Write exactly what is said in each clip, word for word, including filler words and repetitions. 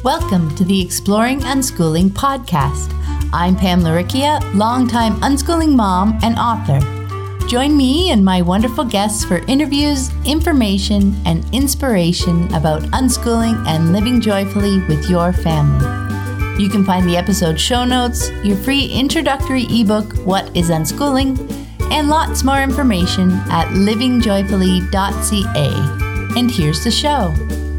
Welcome to the Exploring Unschooling podcast. I'm Pam Laricchia, longtime unschooling mom and author. Join me and my wonderful guests for interviews, information, and inspiration about unschooling and living joyfully with your family. You can find the episode show notes, your free introductory ebook, What is Unschooling, and lots more information at living joyfully dot c a. And here's the show.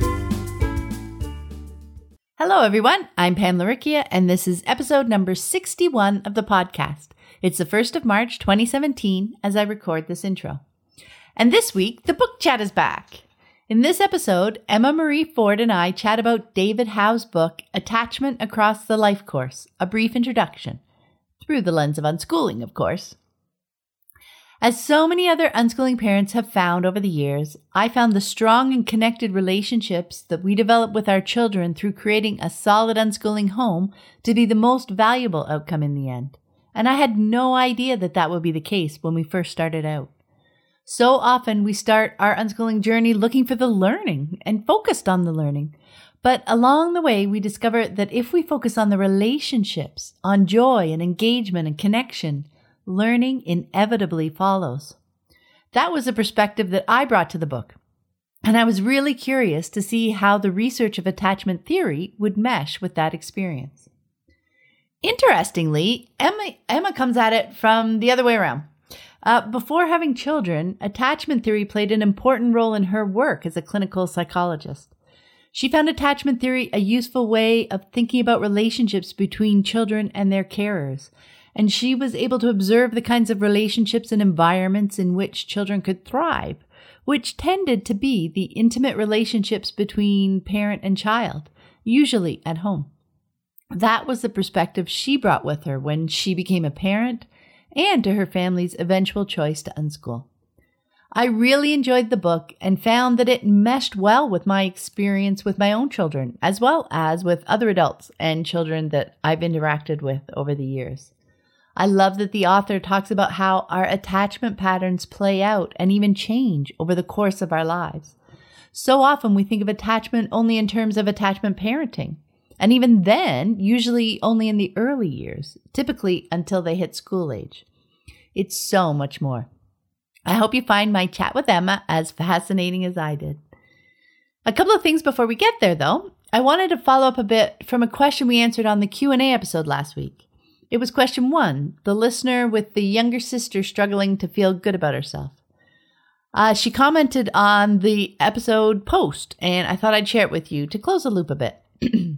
Hello, everyone. I'm Pam Laricchia, and this is episode number sixty-one of the podcast. It's the first of March, twenty seventeen, as I record this intro. And this week, the book chat is back. In this episode, Emma Marie Ford and I chat about David Howe's book, Attachment Across the Life Course, A Brief Introduction, through the lens of unschooling, of course. As so many other unschooling parents have found over the years, I found the strong and connected relationships that we develop with our children through creating a solid unschooling home to be the most valuable outcome in the end. And I had no idea that that would be the case when we first started out. So often we start our unschooling journey looking for the learning and focused on the learning. But along the way, we discover that if we focus on the relationships, on joy and engagement and connection, learning inevitably follows. That was a perspective that I brought to the book, and I was really curious to see how the research of attachment theory would mesh with that experience. Interestingly, Emma, Emma comes at it from the other way around. Uh, before having children, attachment theory played an important role in her work as a clinical psychologist. She found attachment theory a useful way of thinking about relationships between children and their carers, and she was able to observe the kinds of relationships and environments in which children could thrive, which tended to be the intimate relationships between parent and child, usually at home. That was the perspective she brought with her when she became a parent and to her family's eventual choice to unschool. I really enjoyed the book and found that it meshed well with my experience with my own children, as well as with other adults and children that I've interacted with over the years. I love that the author talks about how our attachment patterns play out and even change over the course of our lives. So often we think of attachment only in terms of attachment parenting. And even then, usually only in the early years, typically until they hit school age. It's so much more. I hope you find my chat with Emma as fascinating as I did. A couple of things before we get there, though. I wanted to follow up a bit from a question we answered on the Q and A episode last week. It was question one, the listener with the younger sister struggling to feel good about herself. Uh, she commented on the episode post, and I thought I'd share it with you to close the loop a bit.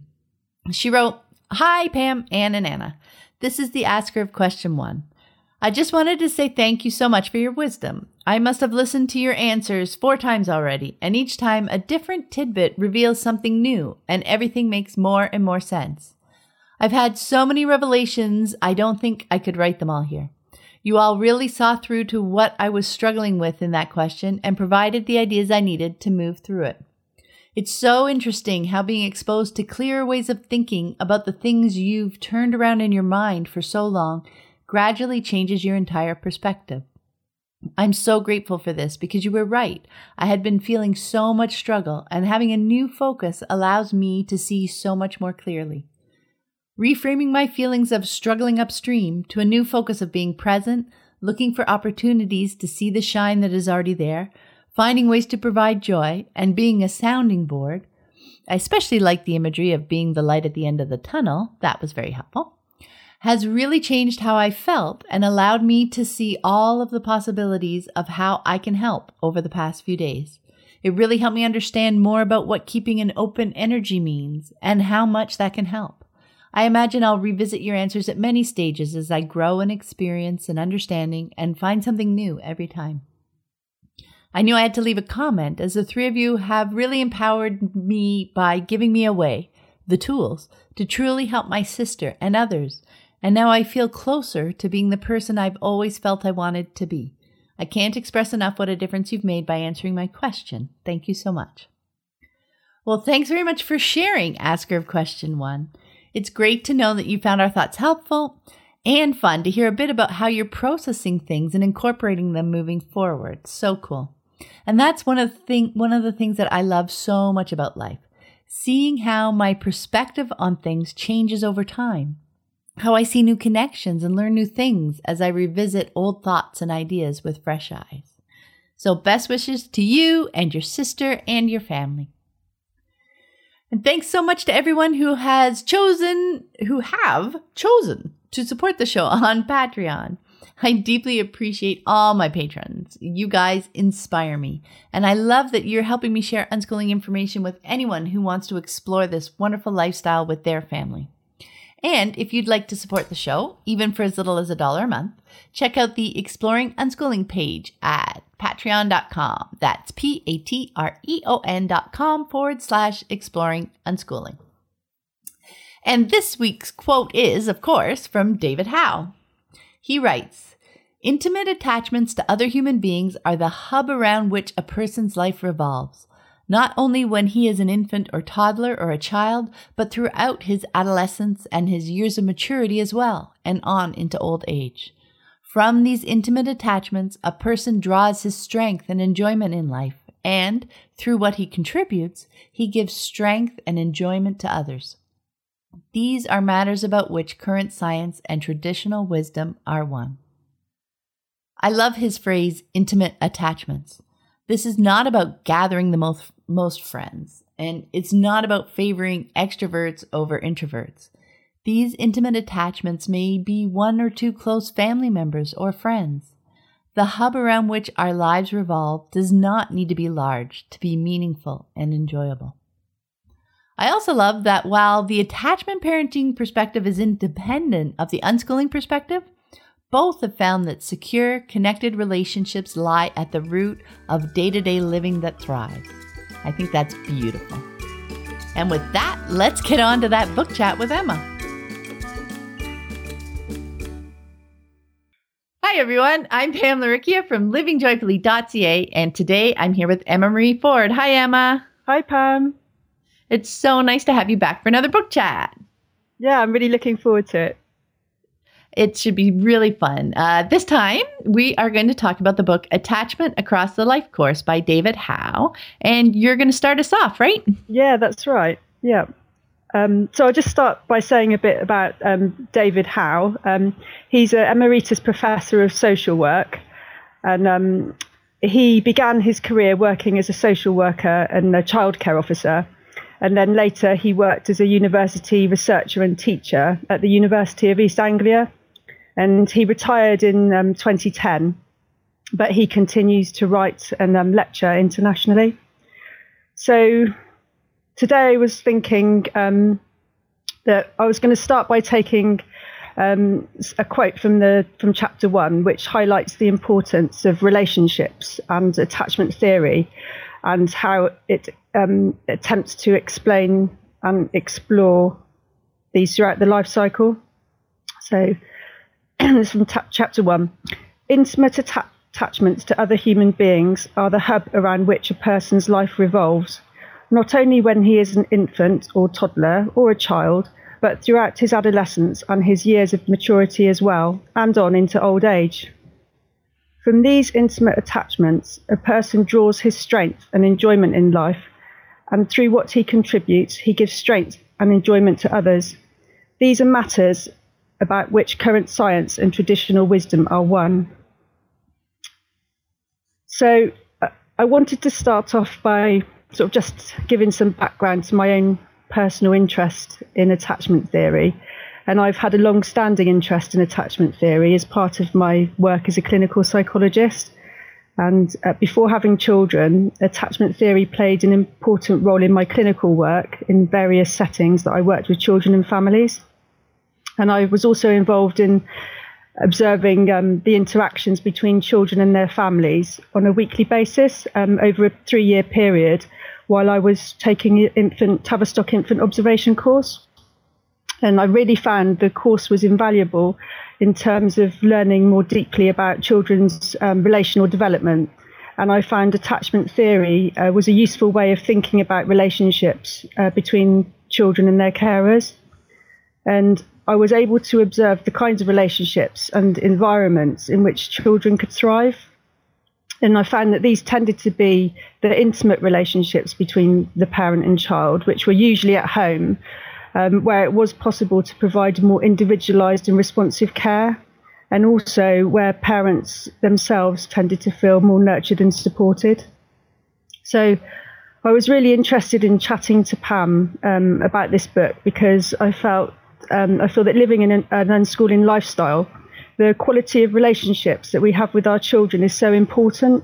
She wrote, "Hi, Pam, Ann, and Anna. This is the asker of question one. I just wanted to say thank you so much for your wisdom. I must have listened to your answers four times already, and each time a different tidbit reveals something new, and everything makes more and more sense. I've had so many revelations, I don't think I could write them all here. You all really saw through to what I was struggling with in that question and provided the ideas I needed to move through it. It's so interesting how being exposed to clearer ways of thinking about the things you've turned around in your mind for so long gradually changes your entire perspective. I'm so grateful for this because you were right. I had been feeling so much struggle, and having a new focus allows me to see so much more clearly. Reframing my feelings of struggling upstream to a new focus of being present, looking for opportunities to see the shine that is already there, finding ways to provide joy, and being a sounding board. I especially like the imagery of being the light at the end of the tunnel. That was very helpful. Has really changed how I felt and allowed me to see all of the possibilities of how I can help over the past few days. It really helped me understand more about what keeping an open energy means and how much that can help. I imagine I'll revisit your answers at many stages as I grow in experience and understanding and find something new every time. I knew I had to leave a comment as the three of you have really empowered me by giving me away the tools to truly help my sister and others. And now I feel closer to being the person I've always felt I wanted to be. I can't express enough what a difference you've made by answering my question. Thank you so much." Well, thanks very much for sharing, asker of question one. It's great to know that you found our thoughts helpful and fun to hear a bit about how you're processing things and incorporating them moving forward. So cool. And that's one of the thing, one of the things that I love so much about life. seeing how my perspective on things changes over time, how I see new connections and learn new things as I revisit old thoughts and ideas with fresh eyes. So best wishes to you and your sister and your family. And thanks so much to everyone who has chosen, who have chosen to support the show on Patreon. I deeply appreciate all my patrons. You guys inspire me. And I love that you're helping me share unschooling information with anyone who wants to explore this wonderful lifestyle with their family. And if you'd like to support the show, even for as little as a dollar a month, check out the Exploring Unschooling page at patreon dot com. That's P-A-T-R-E-O-N dot com forward slash exploring unschooling. And this week's quote is, of course, from David Howe. He writes, "Intimate attachments to other human beings are the hub around which a person's life revolves, not only when he is an infant or toddler or a child, but throughout his adolescence and his years of maturity as well, and on into old age. From these intimate attachments, a person draws his strength and enjoyment in life, and, through what he contributes, he gives strength and enjoyment to others. These are matters about which current science and traditional wisdom are one." I love his phrase, intimate attachments. This is not about gathering the most, most friends, and it's not about favoring extroverts over introverts. These intimate attachments may be one or two close family members or friends. The hub around which our lives revolve does not need to be large to be meaningful and enjoyable. I also love that while the attachment parenting perspective is independent of the unschooling perspective, both have found that secure, connected relationships lie at the root of day-to-day living that thrives. I think that's beautiful. And with that, let's get on to that book chat with Emma. Hi, everyone. I'm Pam Laricchia from living joyfully dot c a, and today I'm here with Emma Marie Ford. Hi, Emma. Hi, Pam. It's so nice to have you back for another book chat. Yeah, I'm really looking forward to it. It should be really fun. Uh, this time, we are going to talk about the book Attachment Across the Life Course by David Howe. And you're going to start us off, right? Yeah, that's right. Yeah. Um, so I'll just start by saying a bit about um, David Howe. Um, he's an emeritus professor of social work. And um, he began his career working as a social worker and a childcare officer. And then later he worked as a university researcher and teacher at the University of East Anglia. And he retired in um, twenty ten, but he continues to write and um, lecture internationally. So today I was thinking um, that I was going to start by taking um, a quote from the from chapter one, which highlights the importance of relationships and attachment theory, and how it um, attempts to explain and explore these throughout the life cycle. So this is from ta- chapter one. Intimate atta- attachments to other human beings are the hub around which a person's life revolves, not only when he is an infant or toddler or a child, but throughout his adolescence and his years of maturity as well, and on into old age. From these intimate attachments, a person draws his strength and enjoyment in life, and through what he contributes, he gives strength and enjoyment to others. These are matters about which current science and traditional wisdom are one. So uh, I wanted to start off by sort of just giving some background to my own personal interest in attachment theory. And I've had a long-standing interest in attachment theory as part of my work as a clinical psychologist. And uh, before having children, attachment theory played an important role in my clinical work in various settings that I worked with children and families. And I was also involved in observing um, the interactions between children and their families on a weekly basis um, over a three-year period while I was taking an infant Tavistock infant observation course. And I really found the course was invaluable in terms of learning more deeply about children's um, relational development. And I found attachment theory uh, was a useful way of thinking about relationships uh, between children and their carers. And I was able to observe the kinds of relationships and environments in which children could thrive. And I found that these tended to be the intimate relationships between the parent and child, which were usually at home, um, where it was possible to provide more individualised and responsive care, and also where parents themselves tended to feel more nurtured and supported. So I was really interested in chatting to Pam um, about this book because I felt um, I feel that living in an, an unschooling lifestyle, the quality of relationships that we have with our children is so important,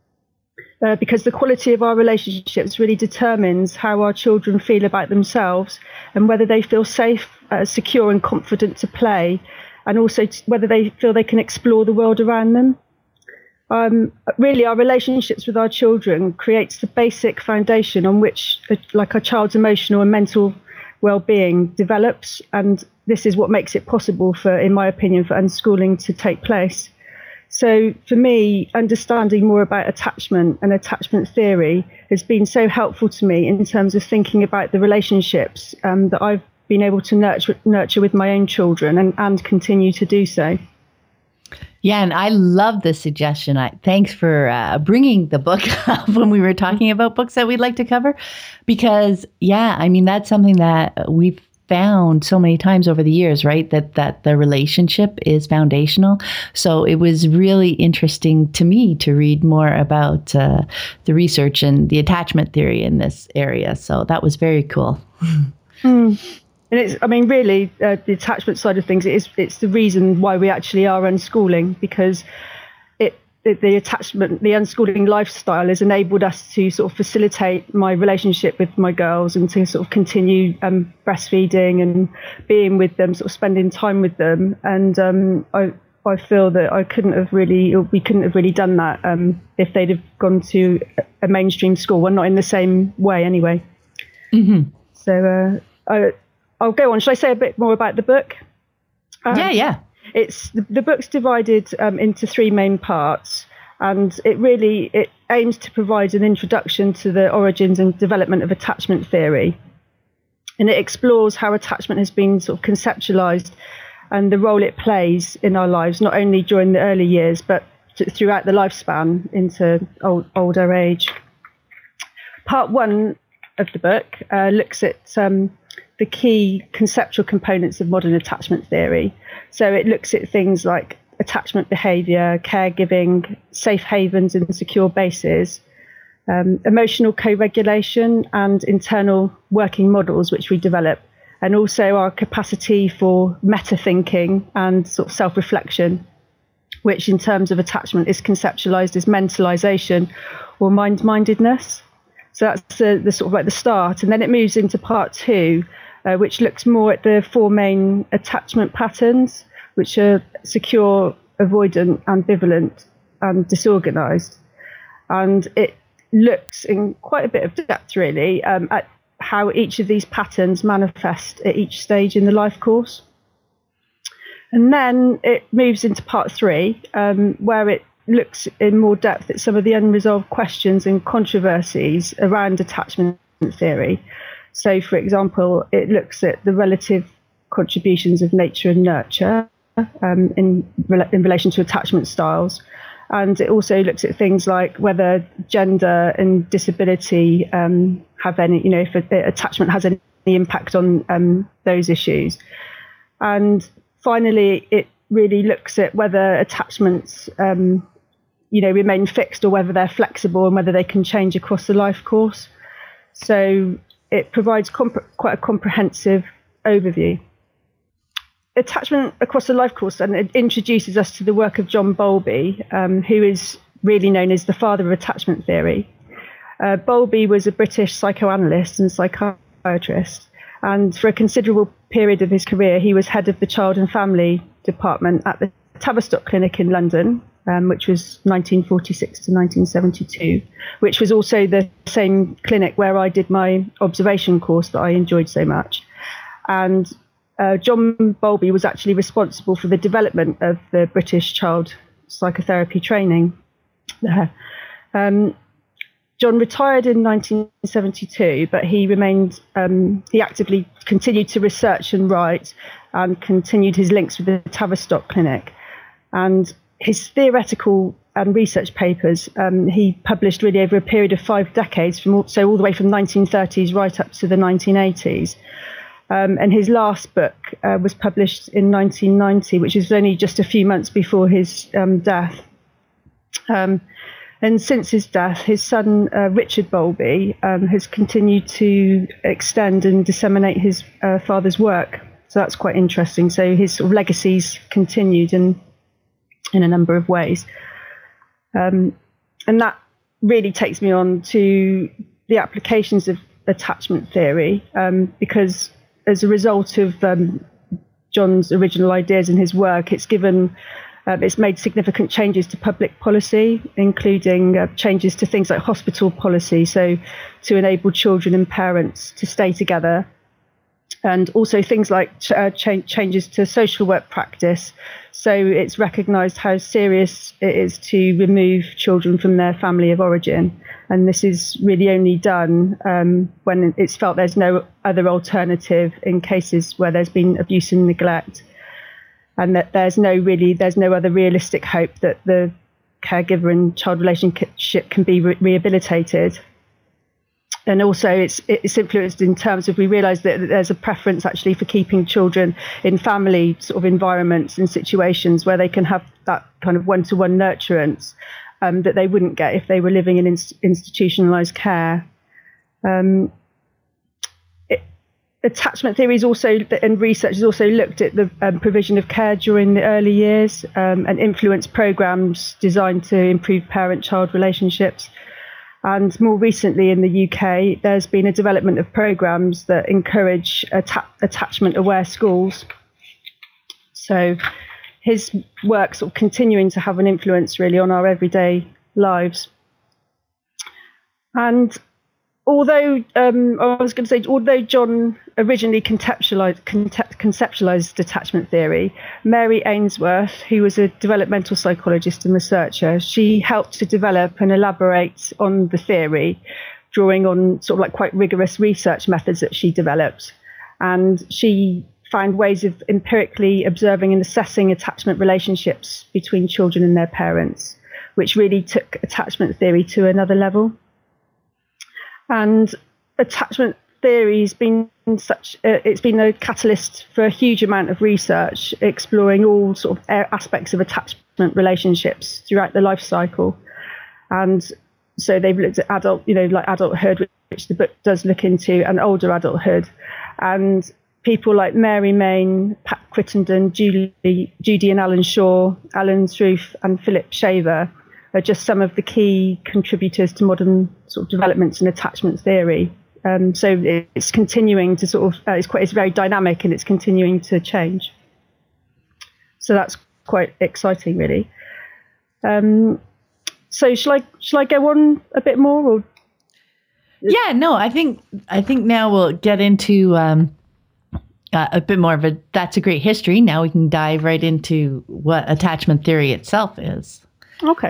uh, because the quality of our relationships really determines how our children feel about themselves and whether they feel safe, uh, secure and confident to play, and also t- whether they feel they can explore the world around them. Um, really, our relationships with our children creates the basic foundation on which, uh, like, our child's emotional and mental well-being develops, and this is what makes it possible for, in my opinion, for unschooling to take place. So for me, understanding more about attachment and attachment theory has been so helpful to me in terms of thinking about the relationships um, that I've been able to nurture, nurture with my own children and, and continue to do so. Yeah, and I love this suggestion. I, thanks for uh, bringing the book up when we were talking about books that we'd like to cover, because, yeah, I mean, that's something that we've found so many times over the years, right? That that the relationship is foundational. So it was really interesting to me to read more about uh, the research and the attachment theory in this area. So that was very cool. Mm. And it's, I mean, really, uh, the attachment side of things, it is, it's the reason why we actually are unschooling, because it, it the attachment, the unschooling lifestyle has enabled us to sort of facilitate my relationship with my girls and to sort of continue um, breastfeeding and being with them, sort of spending time with them. And um, I, I feel that I couldn't have really, we couldn't have really done that um, if they'd have gone to a mainstream school. Well, not in the same way anyway. Mm-hmm. So uh, I. I'll go on. Shall I say a bit more about the book? Um, yeah, yeah. It's the, the book's divided um, into three main parts, and it really it aims to provide an introduction to the origins and development of attachment theory, and it explores how attachment has been sort of conceptualized and the role it plays in our lives, not only during the early years but t- throughout the lifespan into old, older age. Part one of the book uh, looks at um, the key conceptual components of modern attachment theory. So it looks at things like attachment behaviour, caregiving, safe havens and secure bases, um, emotional co-regulation and internal working models which we develop, and also our capacity for meta-thinking and sort of self-reflection, which in terms of attachment is conceptualised as mentalisation or mind-mindedness. So that's the, the sort of like the start. And then it moves into part two, Uh, which looks more at the four main attachment patterns, which are secure, avoidant, ambivalent, and disorganized. And it looks in quite a bit of depth, really, um, at how each of these patterns manifest at each stage in the life course. And then it moves into part three, um, where it looks in more depth at some of the unresolved questions and controversies around attachment theory. So, for example, it looks at the relative contributions of nature and nurture um, in, in relation to attachment styles. And it also looks at things like whether gender and disability um, have any, you know, if a, attachment has any impact on um, those issues. And finally, it really looks at whether attachments, um, you know, remain fixed or whether they're flexible and whether they can change across the life course. So it provides comp- quite a comprehensive overview. Attachment across the life course, and it introduces us to the work of John Bowlby, um, who is really known as the father of attachment theory. Uh, Bowlby was a British psychoanalyst and psychiatrist, and for a considerable period of his career, he was head of the Child and Family Department at the Tavistock Clinic in London, um, which was nineteen forty-six to nineteen seventy-two, which was also the same clinic where I did my observation course that I enjoyed so much. And uh, John Bowlby was actually responsible for the development of the British child psychotherapy training there. Um, John retired in nineteen seventy-two, but he remained, um, he actively continued to research and write and continued his links with the Tavistock Clinic. And his theoretical and research papers. Um, he published really over a period of five decades, from all, so all the way from nineteen thirties right up to the nineteen eighties. Um, and his last book uh, was published in nineteen ninety, which is only just a few months before his um, death. Um, and since his death, his son, uh, Richard Bowlby, um, has continued to extend and disseminate his uh, father's work. So that's quite interesting. So his sort of legacy's continued in, in a number of ways. Um, and that really takes me on to the applications of attachment theory, um, because as a result of um, John's original ideas in his work, it's given, uh, it's made significant changes to public policy, including uh, changes to things like hospital policy, so to enable children and parents to stay together, and also things like ch- uh, ch- changes to social work practice. So it's recognised how serious it is to remove children from their family of origin. And this is really only done um, when it's felt there's no other alternative in cases where there's been abuse and neglect, and that there's no really there's no other realistic hope that the caregiver and child relationship can be re- rehabilitated. And also it's it's influenced in terms of, we realise that there's a preference actually for keeping children in family sort of environments and situations where they can have that kind of one-to-one nurturance um, that they wouldn't get if they were living in inst- institutionalised care. Um, it, attachment theory is also, and research has also looked at the um, provision of care during the early years um, and influence programmes designed to improve parent-child relationships. And more recently in the U K, there's been a development of programmes that encourage atta- attachment-aware schools. So his work sort of continuing to have an influence really on our everyday lives. And although, um, I was going to say, although John originally conceptualized, conceptualized attachment theory, Mary Ainsworth, who was a developmental psychologist and researcher, she helped to develop and elaborate on the theory, drawing on sort of like quite rigorous research methods that she developed. And she found ways of empirically observing and assessing attachment relationships between children and their parents, which really took attachment theory to another level. And attachment theory has been such uh, it's been a catalyst for a huge amount of research exploring all sort of aspects of attachment relationships throughout the life cycle. And so they've looked at adult, you know, like adulthood, which the book does look into, and older adulthood. And people like Mary Main, Pat Crittenden, Julie, Judy and Alan Shaw, Alan Struth and Philip Shaver are just some of the key contributors to modern sort of developments in attachment theory. Um, so it's continuing to sort of, uh, it's quite, it's very dynamic and it's continuing to change. So that's quite exciting, really. Um, so shall I, shall I go on a bit more? Or? Yeah, no, I think, I think now we'll get into um, uh, a bit more of a, that's a great history. Now we can dive right into what attachment theory itself is. Okay.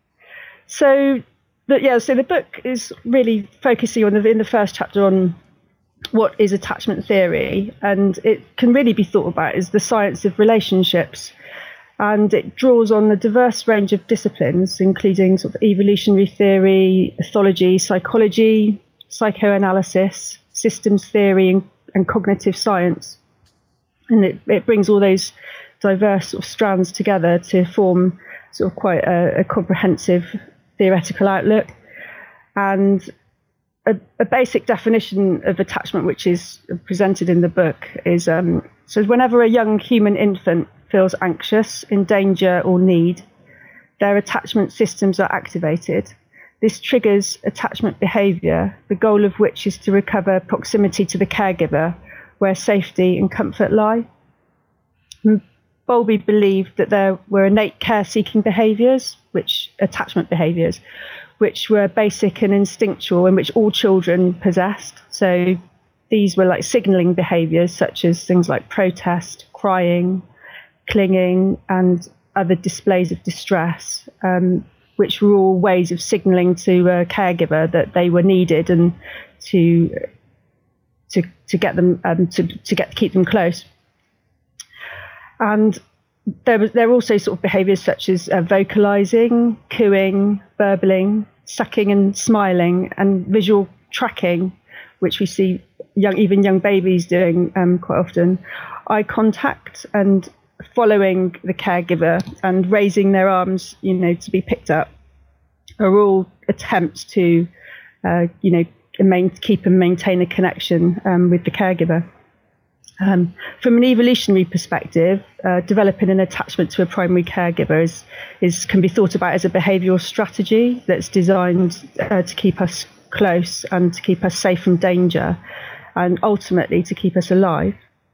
So, but yeah, so the book is really focusing on the, in the first chapter on what is attachment theory, and it can really be thought about as the science of relationships. And it draws on a diverse range of disciplines, including sort of evolutionary theory, ethology, psychology, psychoanalysis, systems theory, and, and cognitive science. And it, it brings all those diverse sort of strands together to form sort of quite a, a comprehensive theoretical outlook. And a, a basic definition of attachment, which is presented in the book, is um, so whenever a young human infant feels anxious, in danger or need, their attachment systems are activated. This triggers attachment behaviour, the goal of which is to recover proximity to the caregiver, where safety and comfort lie. And Bowlby believed that there were innate care-seeking behaviours, which attachment behaviours, which were basic and instinctual and which all children possessed. So these were like signalling behaviours such as things like protest, crying, clinging, and other displays of distress, um, which were all ways of signalling to a caregiver that they were needed and to to to get them um, to to get keep them close. And there was there are also sort of behaviours such as uh, vocalising, cooing, burbling, sucking and smiling, and visual tracking, which we see young even young babies doing um, quite often. Eye contact and following the caregiver and raising their arms, you know, to be picked up, are all attempts to, uh, you know, main, keep and maintain a connection um, with the caregiver. Um, from an evolutionary perspective, uh, developing an attachment to a primary caregiver is, is can be thought about as a behavioural strategy that's designed uh, to keep us close and to keep us safe from danger, and ultimately to keep us alive.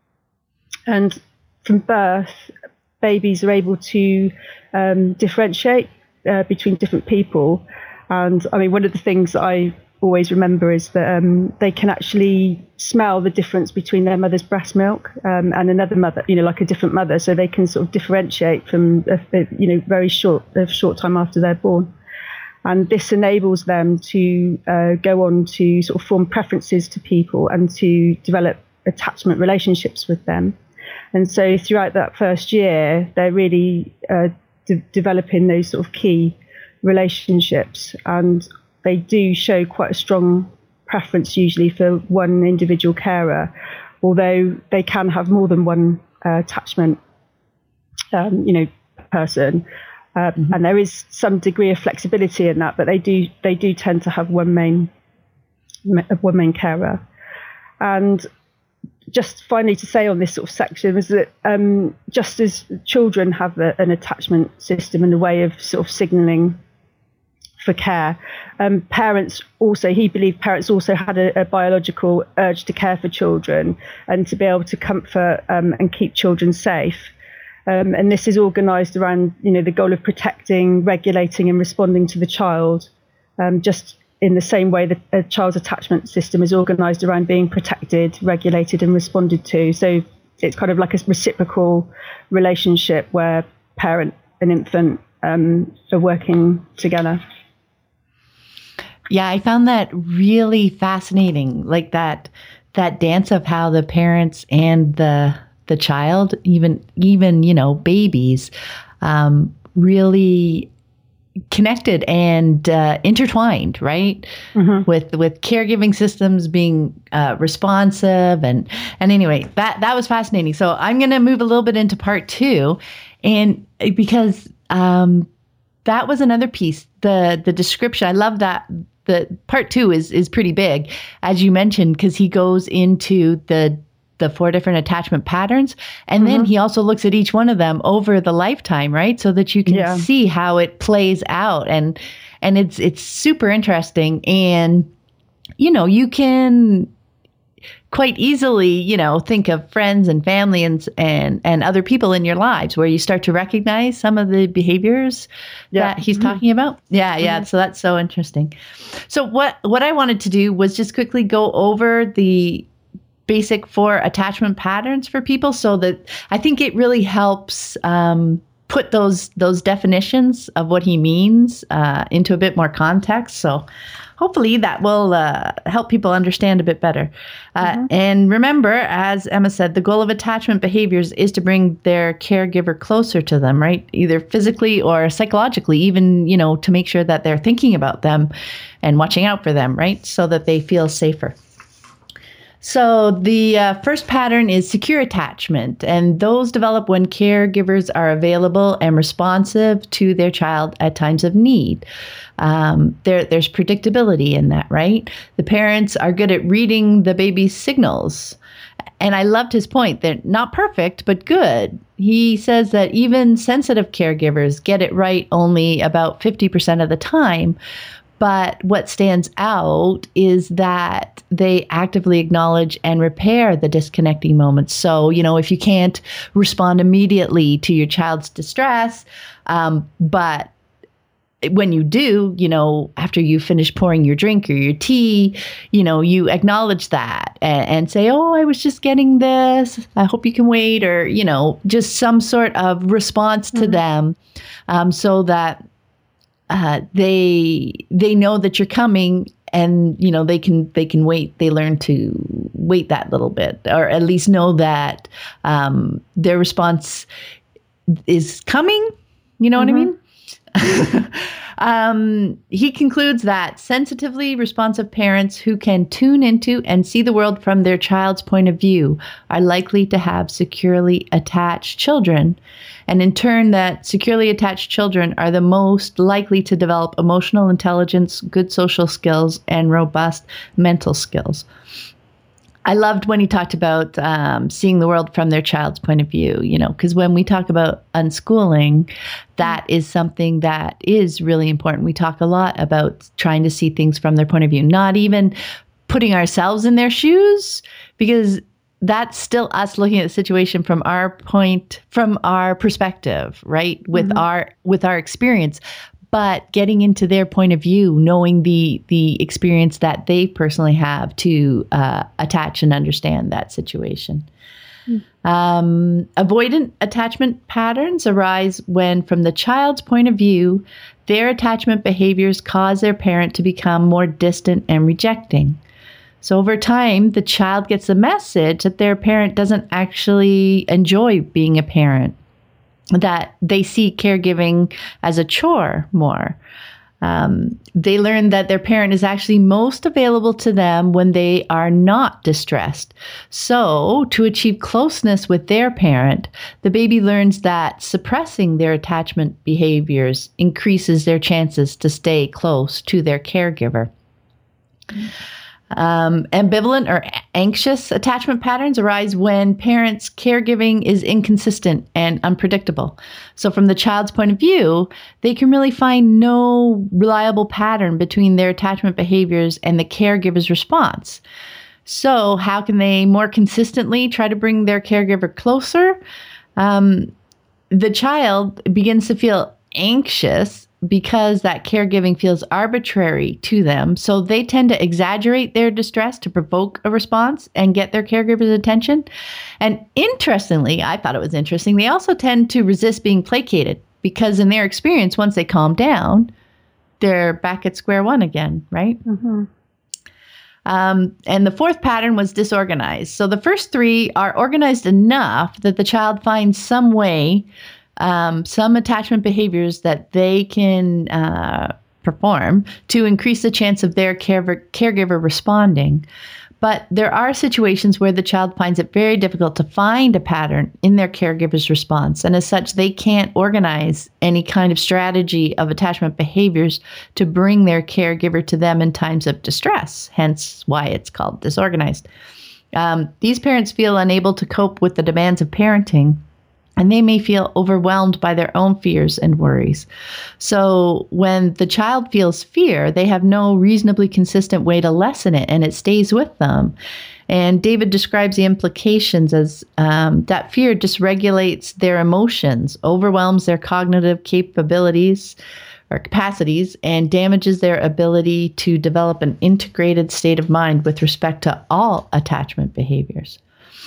And from birth, babies are able to um, differentiate uh, between different people. And I mean, one of the things that I always remember is that um, they can actually smell the difference between their mother's breast milk um, and another mother, you know, like a different mother. So they can sort of differentiate from, a, a, you know, very short, a short time after they're born. And this enables them to uh, go on to sort of form preferences to people and to develop attachment relationships with them. And so throughout that first year, they're really uh, de- developing those sort of key relationships. And they do show quite a strong preference usually for one individual carer, although they can have more than one uh, attachment, um, you know, person. Uh, mm-hmm. And there is some degree of flexibility in that, but they do they do tend to have one main one main carer. And just finally to say on this sort of section is that um, just as children have a, an attachment system and a way of sort of signalling for care, um, parents also, he believed parents also had a, a biological urge to care for children and to be able to comfort um, and keep children safe. Um, and this is organised around, you know, the goal of protecting, regulating and responding to the child, um, just in the same way that a child's attachment system is organised around being protected, regulated and responded to. So it's kind of like a reciprocal relationship where parent and infant um, are working together. Yeah, I found that really fascinating, like that that dance of how the parents and the the child, even even you know babies, um, really connected and uh, intertwined, right? Mm-hmm. With with caregiving systems being uh, responsive and and anyway, that that was fascinating. So I'm going to move a little bit into part two, and because um, that was another piece. The the description, I love that. The part two is is pretty big, as you mentioned, because he goes into the the four different attachment patterns. And mm-hmm. then he also looks at each one of them over the lifetime, right? So that you can yeah. see how it plays out. And, and it's, it's super interesting. And, you know, you can quite easily, you know, think of friends and family and, and, and other people in your lives where you start to recognize some of the behaviors yeah. that he's mm-hmm. talking about. Yeah. Yeah. Mm-hmm. So that's so interesting. So what, what I wanted to do was just quickly go over the basic four attachment patterns for people, so that I think it really helps um, put those those definitions of what he means uh, into a bit more context. So hopefully that will uh, help people understand a bit better. Uh, mm-hmm. And remember, as Emma said, the goal of attachment behaviors is to bring their caregiver closer to them, right? Either physically or psychologically, even, you know, to make sure that they're thinking about them and watching out for them, right? So that they feel safer. So the uh, first pattern is secure attachment, and those develop when caregivers are available and responsive to their child at times of need. Um, there, there's predictability in that, right? The parents are good at reading the baby's signals. And I loved his point. They're not perfect, but good. He says that even sensitive caregivers get it right only about fifty percent of the time. But what stands out is that they actively acknowledge and repair the disconnecting moments. So, you know, if you can't respond immediately to your child's distress, um, but when you do, you know, after you finish pouring your drink or your tea, you know, you acknowledge that and, and say, oh, I was just getting this. I hope you can wait. Or, you know, just some sort of response to mm-hmm. them um, so that Uh, they they know that you're coming, and you know they can they can wait. They learn to wait that little bit, or at least know that um, their response is coming. You know mm-hmm. what I mean? um, he concludes that sensitively responsive parents who can tune into and see the world from their child's point of view are likely to have securely attached children. And in turn, that securely attached children are the most likely to develop emotional intelligence, good social skills, and robust mental skills. I loved when he talked about um, seeing the world from their child's point of view, you know, because when we talk about unschooling, that is something that is really important. We talk a lot about trying to see things from their point of view, not even putting ourselves in their shoes, because that's still us looking at the situation from our point, from our perspective, right? With mm-hmm. our with our experience. But getting into their point of view, knowing the the experience that they personally have to uh, attach and understand that situation. Mm. Um, avoidant attachment patterns arise when, from the child's point of view, their attachment behaviors cause their parent to become more distant and rejecting. So over time, the child gets the message that their parent doesn't actually enjoy being a parent, that they see caregiving as a chore more. Um, they learn that their parent is actually most available to them when they are not distressed. So to achieve closeness with their parent, the baby learns that suppressing their attachment behaviors increases their chances to stay close to their caregiver. Um, ambivalent or anxious attachment patterns arise when parents' caregiving is inconsistent and unpredictable. So from the child's point of view, they can really find no reliable pattern between their attachment behaviors and the caregiver's response. So how can they more consistently try to bring their caregiver closer? Um, the child begins to feel anxious because that caregiving feels arbitrary to them. So they tend to exaggerate their distress to provoke a response and get their caregiver's attention. And interestingly, I thought it was interesting, they also tend to resist being placated because in their experience, once they calm down, they're back at square one again, right? Mm-hmm. Um, and the fourth pattern was disorganized. So the first three are organized enough that the child finds some way Um, some attachment behaviors that they can uh, perform to increase the chance of their caregiver, caregiver responding. But there are situations where the child finds it very difficult to find a pattern in their caregiver's response. And as such, they can't organize any kind of strategy of attachment behaviors to bring their caregiver to them in times of distress, hence why it's called disorganized. Um, these parents feel unable to cope with the demands of parenting, and they may feel overwhelmed by their own fears and worries. So when the child feels fear, they have no reasonably consistent way to lessen it, and it stays with them. And David describes the implications as um, that fear dysregulates their emotions, overwhelms their cognitive capabilities or capacities, and damages their ability to develop an integrated state of mind with respect to all attachment behaviors.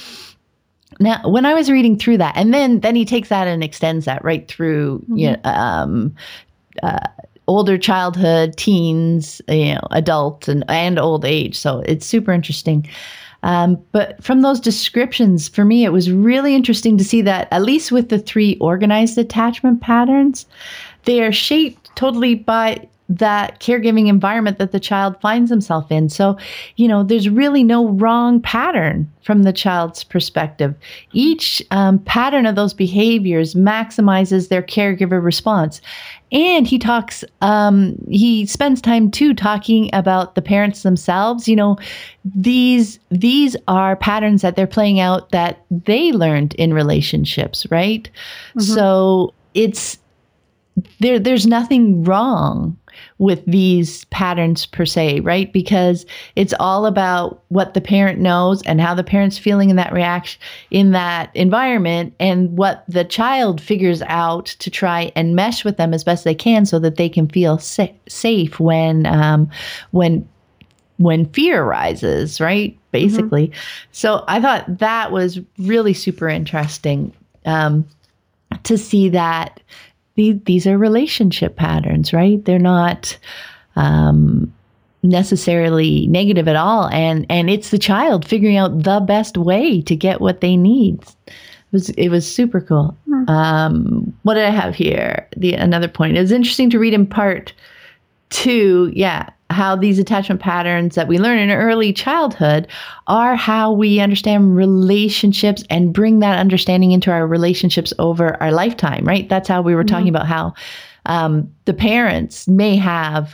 Now, when I was reading through that, and then, then he takes that and extends that right through, mm-hmm. you know, um, uh, older childhood, teens, you know, adult and, and old age. So it's super interesting. Um, but from those descriptions, for me, it was really interesting to see that at least with the three organized attachment patterns, they are shaped totally by that caregiving environment that the child finds himself in. So, you know, there's really no wrong pattern from the child's perspective. Each um, pattern of those behaviors maximizes their caregiver response. And he talks, um, he spends time too talking about the parents themselves. You know, these, these are patterns that they're playing out that they learned in relationships, right? Mm-hmm. So it's, there, there's nothing wrong with these patterns per se, right? Because it's all about what the parent knows and how the parent's feeling in that reaction, in that environment, and what the child figures out to try and mesh with them as best they can so that they can feel sa- safe when, um, when, when fear arises, right? Basically. Mm-hmm. So I thought that was really super interesting, um, to see that these are relationship patterns, right? They're not um, necessarily negative at all. And, and it's the child figuring out the best way to get what they need. It was, it was super cool. Mm. Um, what did I have here? The another point. It was interesting to read in part two, yeah, how these attachment patterns that we learn in early childhood are how we understand relationships and bring that understanding into our relationships over our lifetime, right? That's how we were mm. talking about how um, the parents may have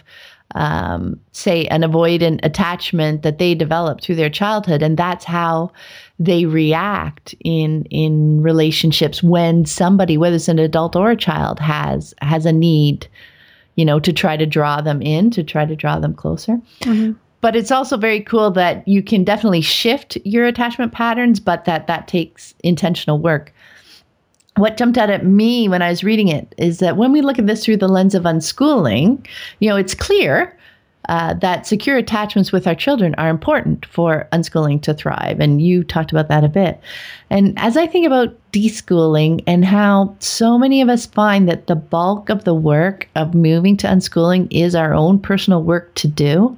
Um, say an avoidant attachment that they develop through their childhood. And that's how they react in, in relationships when somebody, whether it's an adult or a child, has, has a need, you know, to try to draw them in, to try to draw them closer. Mm-hmm. But it's also very cool that you can definitely shift your attachment patterns, but that that takes intentional work. What jumped out at me when I was reading it is that when we look at this through the lens of unschooling, you know, it's clear uh, that secure attachments with our children are important for unschooling to thrive. And you talked about that a bit. And as I think about deschooling and how so many of us find that the bulk of the work of moving to unschooling is our own personal work to do.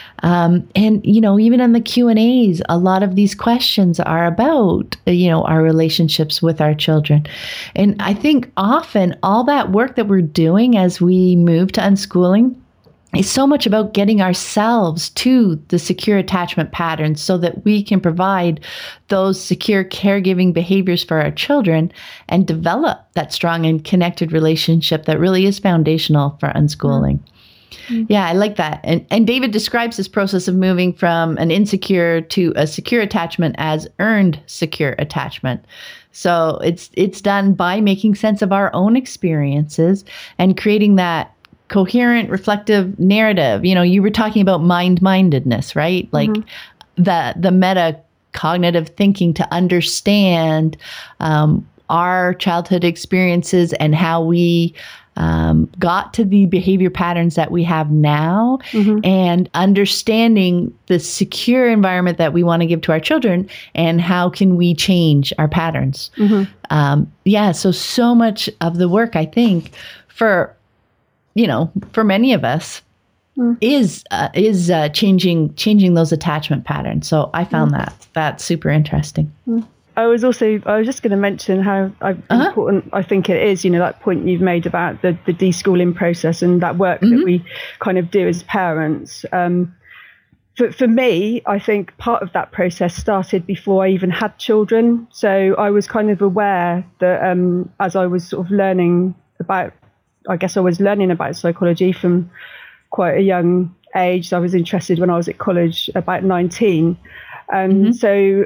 Um, and, you know, even in the Q and A's, a lot of these questions are about, you know, our relationships with our children. And I think often all that work that we're doing as we move to unschooling is so much about getting ourselves to the secure attachment patterns so that we can provide those secure caregiving behaviors for our children and develop that strong and connected relationship that really is foundational for unschooling. Mm-hmm. Yeah, I like that. And and David describes this process of moving from an insecure to a secure attachment as earned secure attachment. So it's it's done by making sense of our own experiences and creating that coherent, reflective narrative. You know, you were talking about mind-mindedness, right? Like mm-hmm. the the meta cognitive thinking to understand um, our childhood experiences and how we Um, got to the behavior patterns that we have now mm-hmm. and understanding the secure environment that we want to give to our children and how can we change our patterns. Mm-hmm. Um, yeah. So, so much of the work, I think, for, you know, for many of us mm. is, uh, is uh, changing, changing those attachment patterns. So I found mm. that, that's super interesting. Mm. I was also, I was just going to mention how uh-huh. important I think it is, you know, that point you've made about the, the deschooling process and that work mm-hmm. that we kind of do as parents. Um, for, for me, I think part of that process started before I even had children. So I was kind of aware that um, as I was sort of learning about, I guess I was learning about psychology from quite a young age. So I was interested when I was at college about nineteen. And mm-hmm. so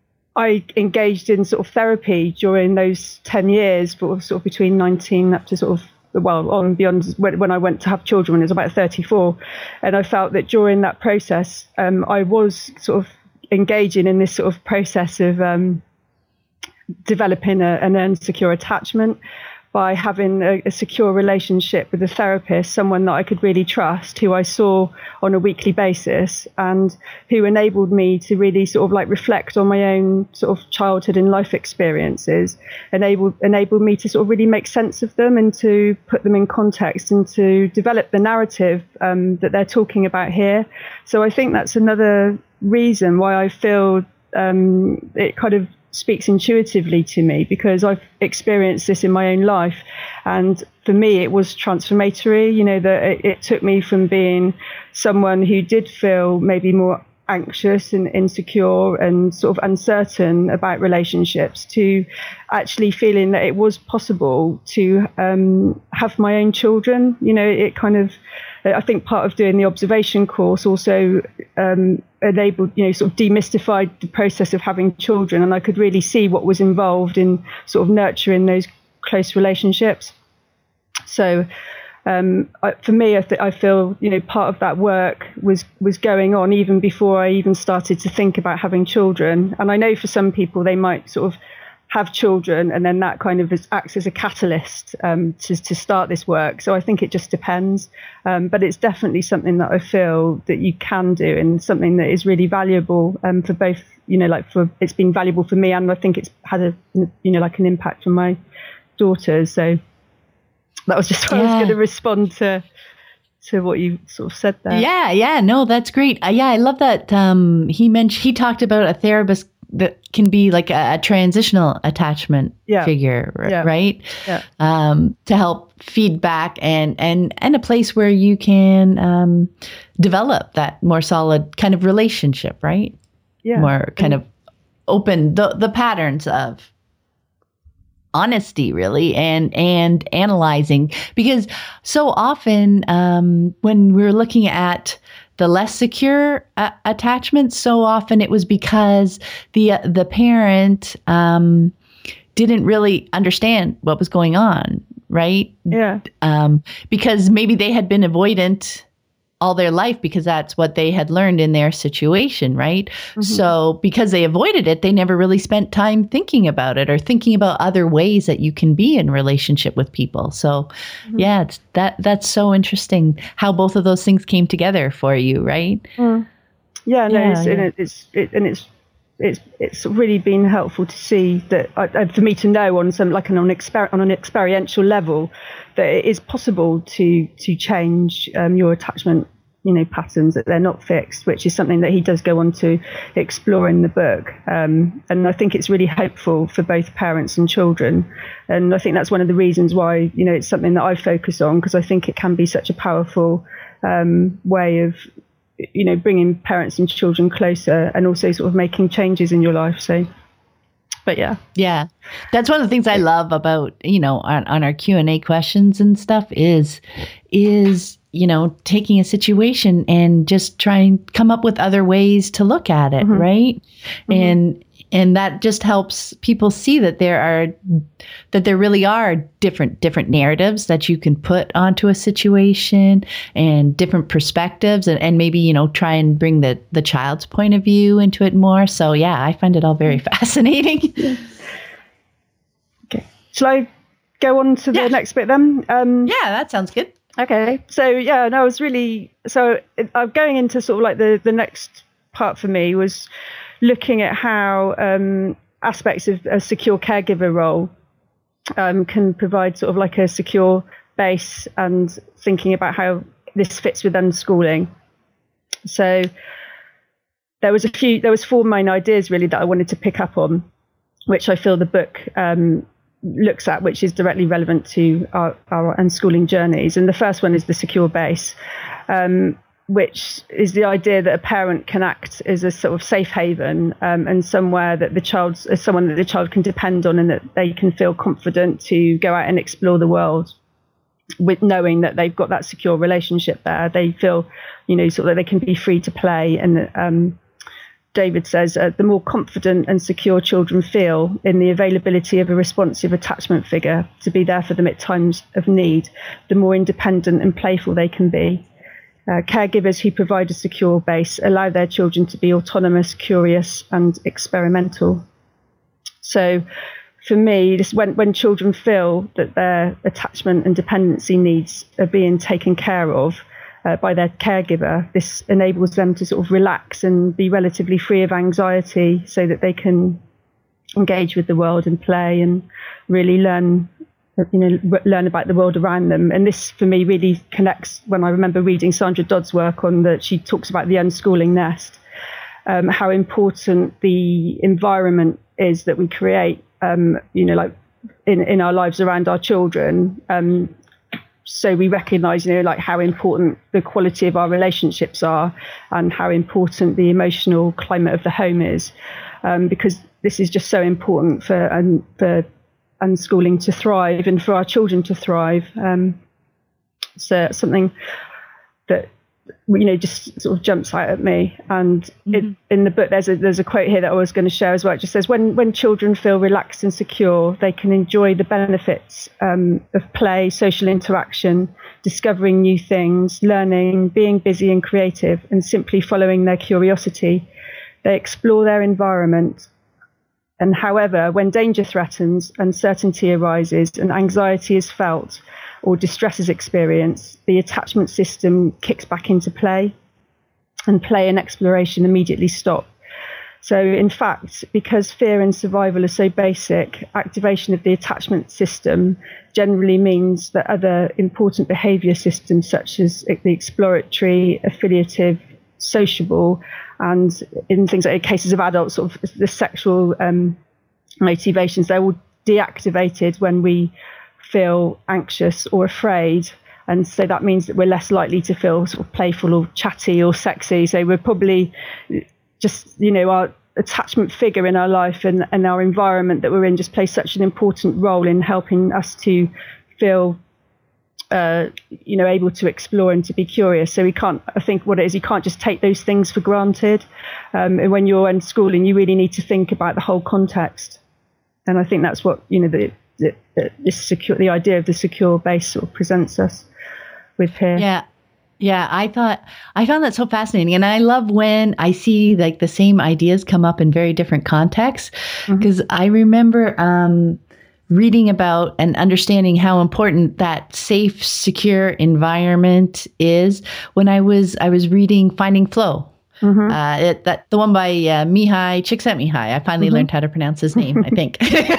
I engaged in sort of therapy during those ten years, sort of, sort of between nineteen up to sort of, well, on and beyond when, when I went to have children when I was about thirty-four. And I felt that during that process, um, I was sort of engaging in this sort of process of um, developing a, an insecure attachment by having a, a secure relationship with a therapist, someone that I could really trust, who I saw on a weekly basis and who enabled me to really sort of like reflect on my own sort of childhood and life experiences, enabled, enabled me to sort of really make sense of them and to put them in context and to develop the narrative um, that they're talking about here. So I think that's another reason why I feel um, it kind of speaks intuitively to me, because I've experienced this in my own life. And for me, it was transformatory, you know, that it, it took me from being someone who did feel maybe more anxious and insecure and sort of uncertain about relationships to actually feeling that it was possible to um, have my own children. You know, it kind of, I think part of doing the observation course also um, enabled, you know, sort of demystified the process of having children. And I could really see what was involved in sort of nurturing those close relationships. So um, I, for me, I, th- I feel, you know, part of that work was, was going on even before I even started to think about having children. And I know for some people, they might sort of have children and then that kind of is, acts as a catalyst um, to, to start this work. So I think it just depends. Um, but it's definitely something that I feel that you can do and something that is really valuable um, for both, you know, like for, it's been valuable for me and I think it's had a, you know, like an impact on my daughters. So that was just what yeah. I was going to respond to, to what you sort of said there. Yeah. Yeah. No, that's great. Uh, yeah. I love that. Um, he mentioned, he talked about a therapist that can be like a, a transitional attachment yeah. figure, r- yeah. right? Yeah. Um, to help feed back and, and, and a place where you can um, develop that more solid kind of relationship, right? Yeah. More kind and, of open the, the patterns of honesty, really, and and analyzing, because so often um, when we're looking at the less secure uh, attachments, so often it was because the uh, the parent um, didn't really understand what was going on, right? Yeah. Um, because maybe they had been avoidant all their life because that's what they had learned in their situation, right? Mm-hmm. So because they avoided it, they never really spent time thinking about it or thinking about other ways that you can be in relationship with people. So mm-hmm. yeah, it's, that that's so interesting how both of those things came together for you, right? Mm. Yeah, no, yeah, it's, yeah. And it, it's it, and it's it's it's really been helpful to see that uh, for me to know on some like an on, exper- on an experiential level that it is possible to to change um, your attachment, you know, patterns, that they're not fixed, which is something that he does go on to explore in the book. Um, and I think it's really hopeful for both parents and children. And I think that's one of the reasons why, you know, it's something that I focus on, because I think it can be such a powerful um, way of, you know, bringing parents and children closer and also sort of making changes in your life. So, but yeah. Yeah. That's one of the things I love about, you know, on, on our Q and A questions and stuff is, is, you know, taking a situation and just trying to come up with other ways to look at it. Mm-hmm. Right. Mm-hmm. And, and that just helps people see that there are, that there really are different, different narratives that you can put onto a situation and different perspectives, and, and maybe, you know, try and bring the, the child's point of view into it more. So yeah, I find it all very fascinating. Yeah. Okay. Shall I go on to the yeah. next bit then? Um, yeah, that sounds good. Okay. So yeah, no, I was really, so I'm going into sort of like the, the next part for me was looking at how um, aspects of a secure caregiver role um, can provide sort of like a secure base, and thinking about how this fits with unschooling. So there was a few, there was four main ideas really that I wanted to pick up on, which I feel the book um, looks at, which is directly relevant to our, our unschooling journeys. And the first one is the secure base, um, which is the idea that a parent can act as a sort of safe haven um, and somewhere that the child's uh, someone that the child can depend on, and that they can feel confident to go out and explore the world with knowing that they've got that secure relationship there. They feel, you know, sort of that they can be free to play. And um, David says uh, the more confident and secure children feel in the availability of a responsive attachment figure to be there for them at times of need, the more independent and playful they can be. Uh, caregivers who provide a secure base allow their children to be autonomous, curious, and experimental. So for me, this, when, when children feel that their attachment and dependency needs are being taken care of uh, by their caregiver, this enables them to sort of relax and be relatively free of anxiety, so that they can engage with the world and play and really learn you know, learn about the world around them. And this, for me, really connects when I remember reading Sandra Dodd's work on that. She talks about the unschooling nest, um, how important the environment is that we create, um, you know, like in, in our lives around our children. Um, so we recognize, you know, like how important the quality of our relationships are and how important the emotional climate of the home is, um, because this is just so important for, um, for, unschooling to thrive and for our children to thrive. Um, so it's something that, you know, just sort of jumps out at me. And mm-hmm. it, in the book, there's a there's a quote here that I was going to share as well. It just says, when when children feel relaxed and secure, they can enjoy the benefits um, of play, social interaction, discovering new things, learning, being busy and creative, and simply following their curiosity. They explore their environment. And however, when danger threatens, uncertainty arises, and anxiety is felt or distress is experienced, the attachment system kicks back into play, and play and exploration immediately stop. So in fact, because fear and survival are so basic, activation of the attachment system generally means that other important behaviour systems, such as the exploratory, affiliative, sociable, and in things like cases of adults, sort of the sexual um, motivations, they're all deactivated when we feel anxious or afraid. And so that means that we're less likely to feel sort of playful or chatty or sexy. So we're probably just, you know, our attachment figure in our life and, and our environment that we're in just plays such an important role in helping us to feel, uh, you know, able to explore and to be curious. So we can't, I think what it is, you can't just take those things for granted. Um, and when you're in schooling, you really need to think about the whole context. And I think that's what, you know, the, the, the this secure, the idea of the secure base sort of presents us with here. Yeah. Yeah. I thought, I found that so fascinating. And I love when I see like the same ideas come up in very different contexts, because mm-hmm. I remember, um, reading about and understanding how important that safe, secure environment is when I was, I was reading Finding Flow. Mm-hmm. Uh, it, that the one by uh, Mihai Csikszentmihalyi. I finally mm-hmm. learned how to pronounce his name, I think.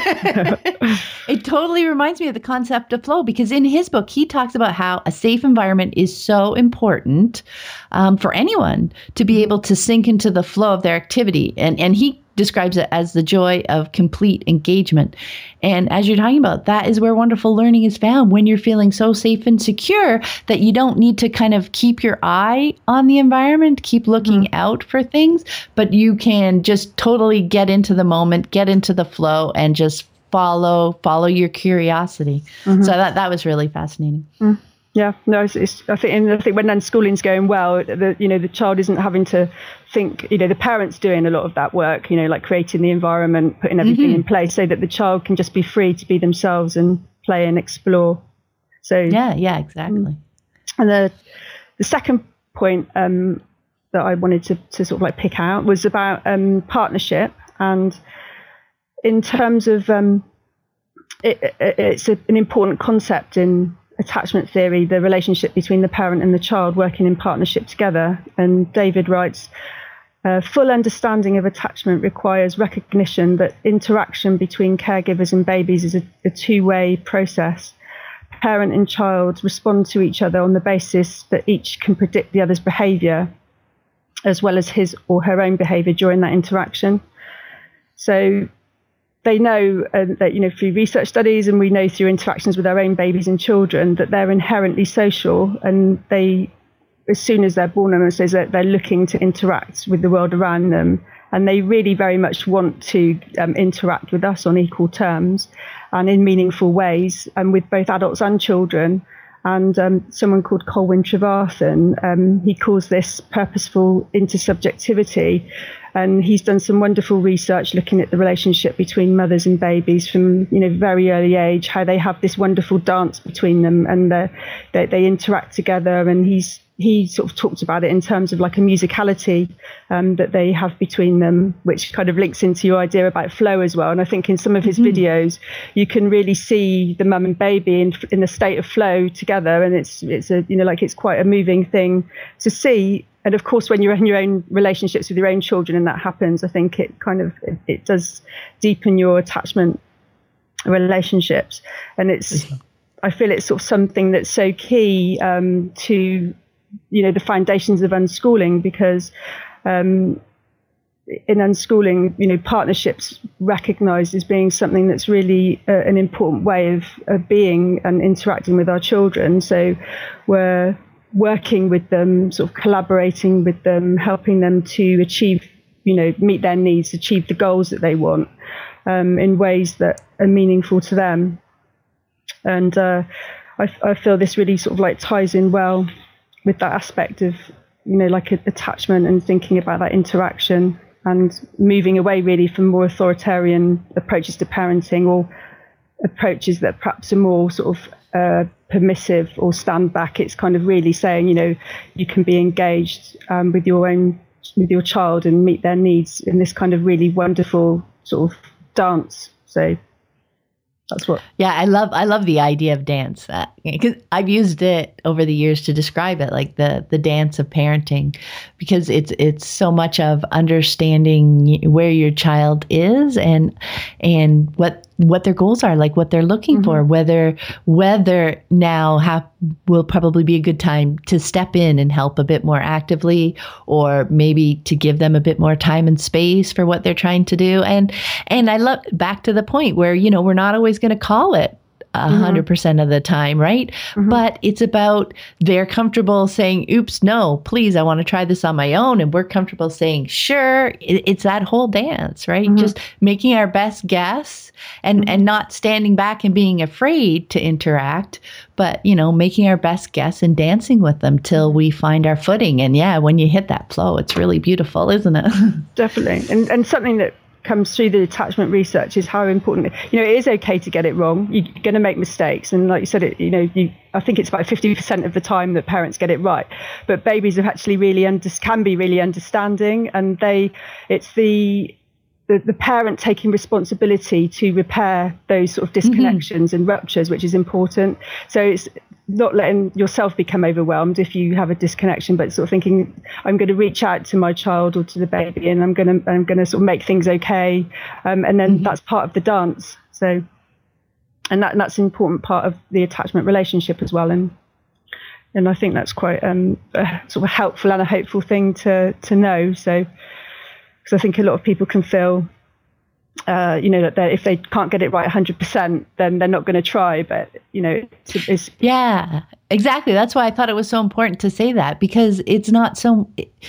It totally reminds me of the concept of flow, because in his book, he talks about how a safe environment is so important um, for anyone to be able to sink into the flow of their activity. And, and he describes it as the joy of complete engagement. And as you're talking about, that is where wonderful learning is found, when you're feeling so safe and secure that you don't need to kind of keep your eye on the environment, keep looking mm-hmm. out for things, but you can just totally get into the moment, get into the flow, and just follow, follow your curiosity. Mm-hmm. So that, that was really fascinating. Mm. Yeah, no, it's, it's, I think, and I think when unschooling's going well, the, you know, the child isn't having to think, you know, the parents doing a lot of that work, you know, like creating the environment, putting everything mm-hmm. in place so that the child can just be free to be themselves and play and explore. So yeah, yeah, exactly. And the the second point um, that I wanted to, to sort of like pick out was about um, partnership, and in terms of um, it, it, it's a, an important concept in attachment theory, the relationship between the parent and the child working in partnership together. And David writes, uh, full understanding of attachment requires recognition that interaction between caregivers and babies is a, a two-way process. Parent and child respond to each other on the basis that each can predict the other's behaviour, as well as his or her own behaviour during that interaction. So they know uh, that, you know, through research studies, and we know through interactions with our own babies and children, that they're inherently social, and they, as soon as they're born, and says that they're looking to interact with the world around them, and they really very much want to um, interact with us on equal terms and in meaningful ways, and with both adults and children. And um, someone called Colwyn Trevarthen, um, he calls this purposeful intersubjectivity. And he's done some wonderful research looking at the relationship between mothers and babies from, you know, very early age, how they have this wonderful dance between them, and they, they interact together. And he's he sort of talked about it in terms of like a musicality um, that they have between them, which kind of links into your idea about flow as well. And I think in some of his mm-hmm. videos, you can really see the mum and baby in in a state of flow together, and it's it's a you know like it's quite a moving thing to see. And of course, when you're in your own relationships with your own children and that happens, I think it kind of it, it does deepen your attachment relationships. And it's I feel it's sort of something that's so key um, to, you know, the foundations of unschooling, because um, in unschooling, you know, partnerships recognised as being something that's really uh, an important way of, of being and interacting with our children. So we're working with them, sort of collaborating with them, helping them to achieve, you know, meet their needs, achieve the goals that they want um, in ways that are meaningful to them. And uh, I, I feel this really sort of like ties in well with that aspect of, you know, like attachment and thinking about that interaction, and moving away really from more authoritarian approaches to parenting, or approaches that perhaps are more sort of uh, permissive or stand back. It's kind of really saying, you know, you can be engaged um, with your own, with your child and meet their needs in this kind of really wonderful sort of dance. So that's what. Yeah, I love I love the idea of dance, because uh, I've used it over the years to describe it, like the the dance of parenting, because it's it's so much of understanding where your child is and and what what their goals are, like what they're looking mm-hmm. for, whether whether now have will probably be a good time to step in and help a bit more actively, or maybe to give them a bit more time and space for what they're trying to do. And and I love back to the point where, you know, we're not always going to call it a hundred percent of the time, right? Mm-hmm. But it's about they're comfortable saying, oops, no, please, I want to try this on my own. And we're comfortable saying, sure. It, it's that whole dance, right? Mm-hmm. Just making our best guess and, mm-hmm. and not standing back and being afraid to interact, but, you know, making our best guess and dancing with them till we find our footing. And yeah, when you hit that flow, it's really beautiful, isn't it? Definitely. And, and something that comes through the attachment research is how important, you know, it is okay to get it wrong. You're going to make mistakes. And like you said, it, you know, you, I think it's about fifty percent of the time that parents get it right. But babies are actually really, under, can be really understanding. And they, it's the, the, the parent taking responsibility to repair those sort of disconnections mm-hmm. and ruptures, which is important. So it's not letting yourself become overwhelmed if you have a disconnection, but sort of thinking, I'm going to reach out to my child or to the baby, and I'm going to I'm going to sort of make things okay, um, and then mm-hmm. that's part of the dance. So, and that and that's an important part of the attachment relationship as well, and and I think that's quite um, a sort of helpful and a hopeful thing to to know. So, because I think a lot of people can feel, Uh, you know, that if they can't get it right one hundred percent, then they're not going to try. But, you know, it's, it's yeah, exactly. That's why I thought it was so important to say that, because it's not so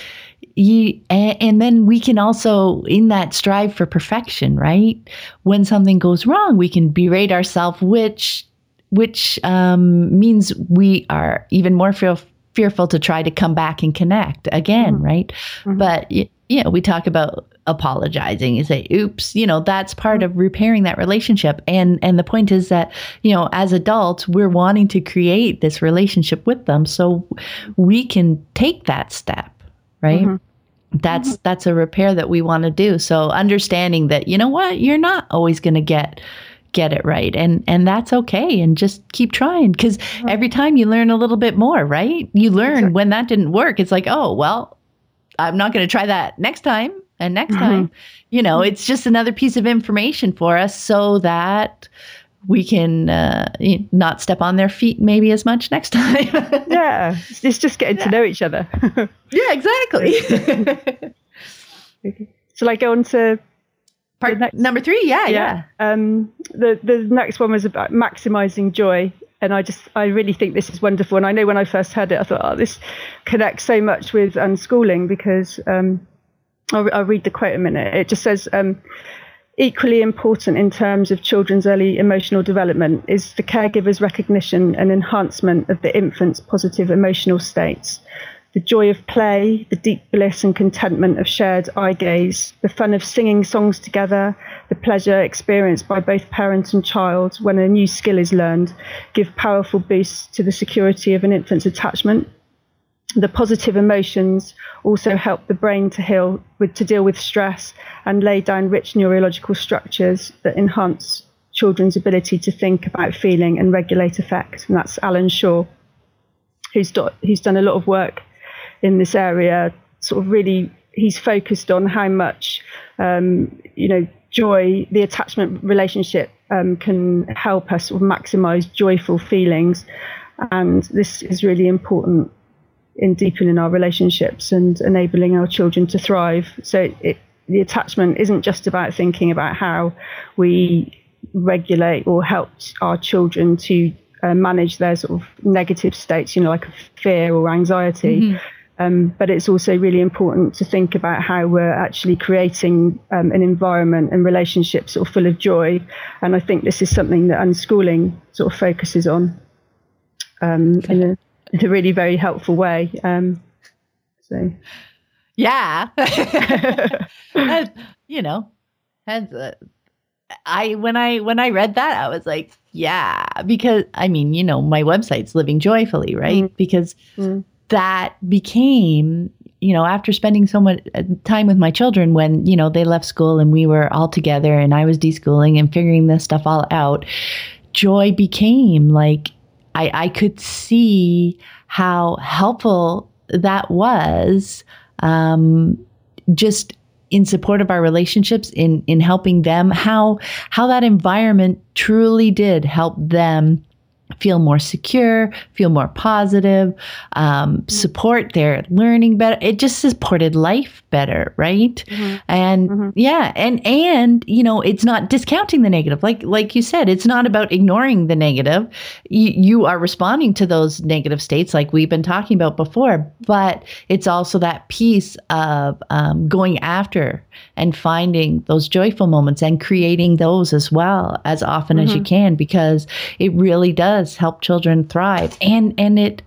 you. And then we can also, in that strive for perfection, right? When something goes wrong, we can berate ourselves, which which um, means we are even more fear, fearful to try to come back and connect again, mm-hmm. right? Mm-hmm. But you know, we talk about apologizing. You say, oops, you know, that's part of repairing that relationship. And and the point is that, you know, as adults, we're wanting to create this relationship with them so we can take that step, right? Mm-hmm. That's mm-hmm. that's a repair that we want to do. So understanding that, you know what, you're not always going to get get it right. And and that's okay. And just keep trying, because mm-hmm. every time you learn a little bit more, right? You learn exactly. when that didn't work. It's like, oh, well, I'm not going to try that next time. And next mm-hmm. time, you know, it's just another piece of information for us so that we can uh, not step on their feet maybe as much next time. Yeah, it's just getting yeah. to know each other. Yeah, exactly. Shall I go on to part next? Number three? Yeah, yeah. yeah. Um, the the next one was about maximizing joy. And I just, I really think this is wonderful. And I know when I first heard it, I thought, oh, this connects so much with unschooling, because um, I'll, I'll read the quote a minute. It just says, um, equally important in terms of children's early emotional development is the caregiver's recognition and enhancement of the infant's positive emotional states. The joy of play, the deep bliss and contentment of shared eye gaze, the fun of singing songs together, the pleasure experienced by both parent and child when a new skill is learned, give powerful boosts to the security of an infant's attachment. The positive emotions also help the brain to heal, with, to deal with stress and lay down rich neurological structures that enhance children's ability to think about feeling and regulate affect. And that's Alan Shaw, who's, do, who's done a lot of work in this area. Sort of really, he's focused on how much, um, you know, joy, the attachment relationship um, can help us sort of maximize joyful feelings. And this is really important in deepening our relationships and enabling our children to thrive. So it, the attachment isn't just about thinking about how we regulate or help our children to uh, manage their sort of negative states, you know, like fear or anxiety. Mm-hmm. Um, but it's also really important to think about how we're actually creating um, an environment and relationships sort of full of joy. And I think this is something that unschooling sort of focuses on um, in, a, in a really very helpful way. Um, so, yeah, and, you know, and, uh, I when I when I read that, I was like, yeah, because I mean, you know, my website's Living Joyfully, right? Mm. Because mm. that became, you know, after spending so much time with my children when, you know, they left school and we were all together and I was deschooling and figuring this stuff all out, joy became like, I, I could see how helpful that was, um, just in support of our relationships, in, in helping them, how, how that environment truly did help them feel more secure, feel more positive, um, support their learning better. It just supported life better, right? Mm-hmm. And mm-hmm. yeah, and and you know, it's not discounting the negative. Like like you said, it's not about ignoring the negative. You, you are responding to those negative states, like we've been talking about before. But it's also that piece of um, going after and finding those joyful moments and creating those as well as often mm-hmm. as you can, because it really does help children thrive, and and it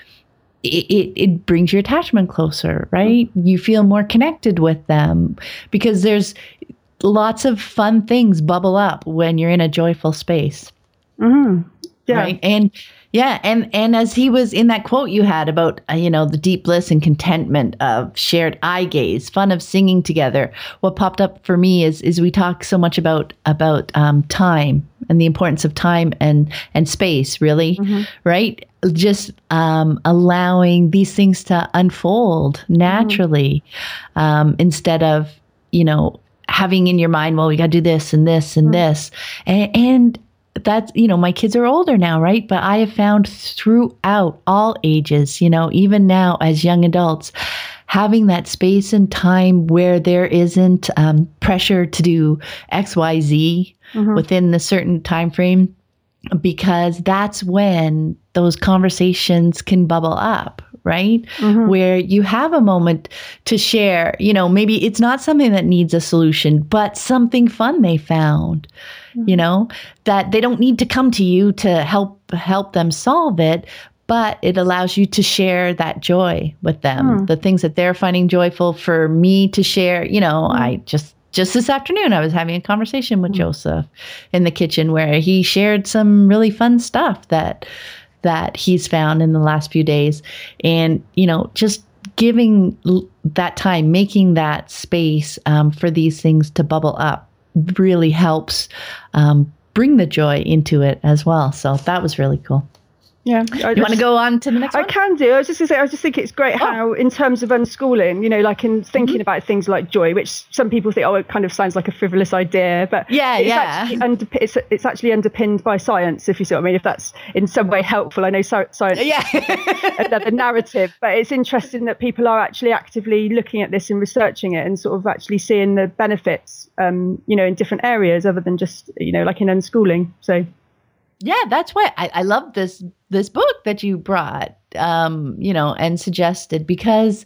it it brings your attachment closer, right? You feel more connected with them because there's lots of fun things bubble up when you're in a joyful space. Mm-hmm. Yeah. Right. And yeah. And, and as he was in that quote you had about, uh, you know, the deep bliss and contentment of shared eye gaze, fun of singing together. What popped up for me is, is we talk so much about, about, um, time and the importance of time and, and space, really. Mm-hmm. Right. Just, um, allowing these things to unfold naturally, mm-hmm. um, instead of, you know, having in your mind, well, we got to do this and this and mm-hmm. this. And, and that's, you know, my kids are older now, right? But I have found throughout all ages, you know, even now as young adults, having that space and time where there isn't um, pressure to do X, Y, Z mm-hmm. within the certain time frame, because that's when those conversations can bubble up. Right? Mm-hmm. Where you have a moment to share, you know, maybe it's not something that needs a solution, but something fun they found, mm-hmm. you know, that they don't need to come to you to help, help them solve it, but it allows you to share that joy with them, mm. the things that they're finding joyful for me to share. You know, mm. I just, just this afternoon, I was having a conversation with mm. Joseph in the kitchen where he shared some really fun stuff that, that he's found in the last few days. And, you know, just giving l- that time, making that space um, for these things to bubble up really helps um, bring the joy into it as well. So that was really cool. Yeah. I you want to go on to the next I one? I can do. I was just going to say, I just think it's great how, oh. in terms of unschooling, you know, like in thinking mm-hmm. about things like joy, which some people think, oh, it kind of sounds like a frivolous idea, but yeah, it's, yeah. Actually under, it's, it's actually underpinned by science, if you see what I mean, if that's in some way helpful. I know so, science yeah. is another narrative, but it's interesting that people are actually actively looking at this and researching it and sort of actually seeing the benefits, um, you know, in different areas other than just, you know, like in unschooling. So. Yeah, that's why I, I love this this book that you brought, um, you know, and suggested because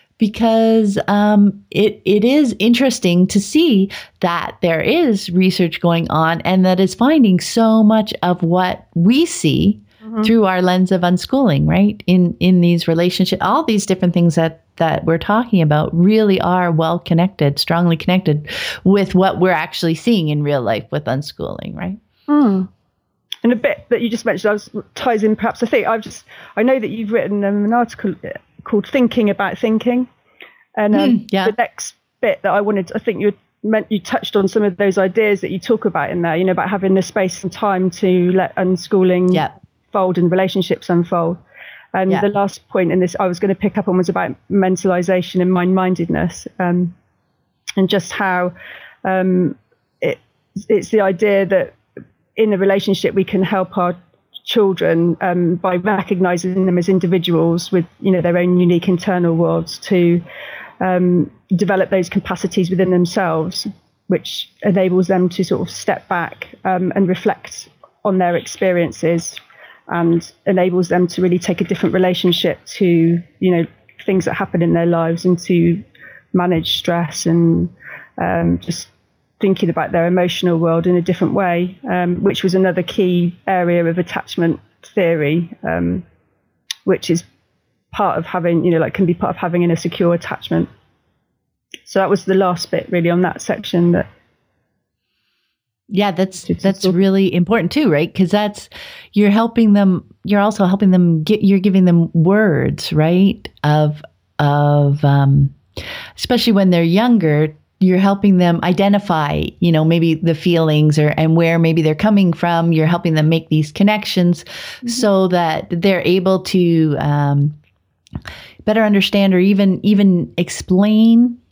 because um, it it is interesting to see that there is research going on and that is finding so much of what we see mm-hmm. through our lens of unschooling, right? In in these relationships, all these different things that that we're talking about really are well connected, strongly connected with what we're actually seeing in real life with unschooling, right? Mm. And a bit that you just mentioned, I was ties in perhaps. I think I've just I know that you've written um, an article called "Thinking About Thinking," and um, mm, yeah. the next bit that I wanted, I think you meant you touched on some of those ideas that you talk about in there. You know, about having the space and time to let unschooling yeah. fold and relationships unfold. And yeah. the last point in this I was going to pick up on was about mentalization and mind-mindedness, um, and just how um, it, it's the idea that in a relationship, we can help our children um, by recognizing them as individuals with, you know, their own unique internal worlds to um, develop those capacities within themselves, which enables them to sort of step back um, and reflect on their experiences and enables them to really take a different relationship to, you know, things that happen in their lives and to manage stress and um, just thinking about their emotional world in a different way, um, which was another key area of attachment theory, um, which is part of having, you know, like can be part of having in a secure attachment. So that was the last bit really on that section. That yeah, that's that's really important too, right? Because that's you're helping them. You're also helping them get. You're giving them words, right? Of of um, especially when they're younger. You're helping them identify, you know, maybe the feelings or and where maybe they're coming from. You're helping them make these connections mm-hmm. so that they're able to um, better understand or even even explain,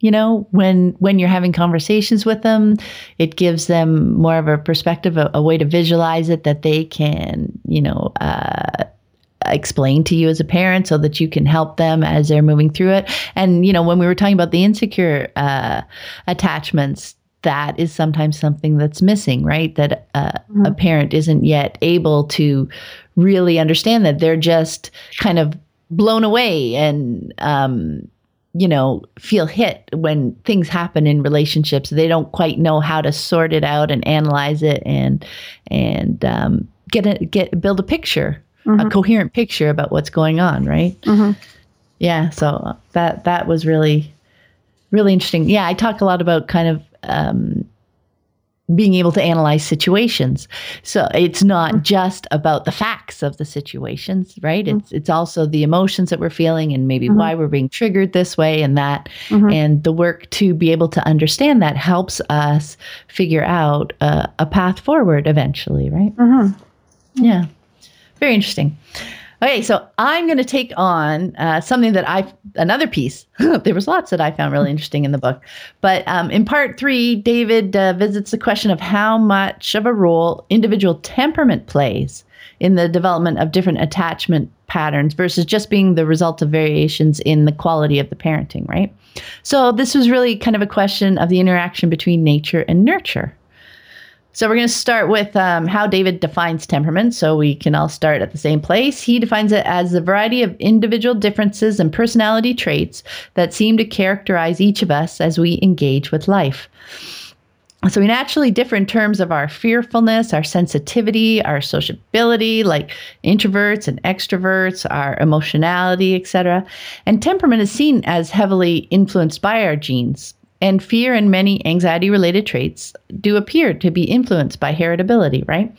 You know, when when you're having conversations with them, it gives them more of a perspective, a, a way to visualize it that they can, you know, uh, explain to you as a parent so that you can help them as they're moving through it. And, you know, when we were talking about the insecure uh, attachments, that is sometimes something that's missing, right? That uh, mm-hmm. a parent isn't yet able to really understand that they're just kind of blown away and, um, you know, feel hit when things happen in relationships. They don't quite know how to sort it out and analyze it and and um, get a, get build a picture, mm-hmm. a coherent picture about what's going on, right? Mm-hmm. Yeah. So that that was really really interesting. Yeah, I talk a lot about kind of um, being able to analyze situations. So it's not mm-hmm. just about the facts of the situations, right? Mm-hmm. It's it's also the emotions that we're feeling and maybe mm-hmm. why we're being triggered this way and that. Mm-hmm. And the work to be able to understand that helps us figure out uh, a path forward eventually, right? Mm-hmm. Yeah. Very interesting. Okay, so I'm going to take on uh, something that I, another piece. There was lots that I found really interesting in the book. But um, in part three, David uh, visits the question of how much of a role individual temperament plays in the development of different attachment patterns versus just being the result of variations in the quality of the parenting, right? So this was really kind of a question of the interaction between nature and nurture. So we're going to start with um, how David defines temperament, so we can all start at the same place. He defines it as the variety of individual differences and personality traits that seem to characterize each of us as we engage with life. So we naturally differ in terms of our fearfulness, our sensitivity, our sociability, like introverts and extroverts, our emotionality, et cetera. And temperament is seen as heavily influenced by our genes. And fear and many anxiety-related traits do appear to be influenced by heritability, right?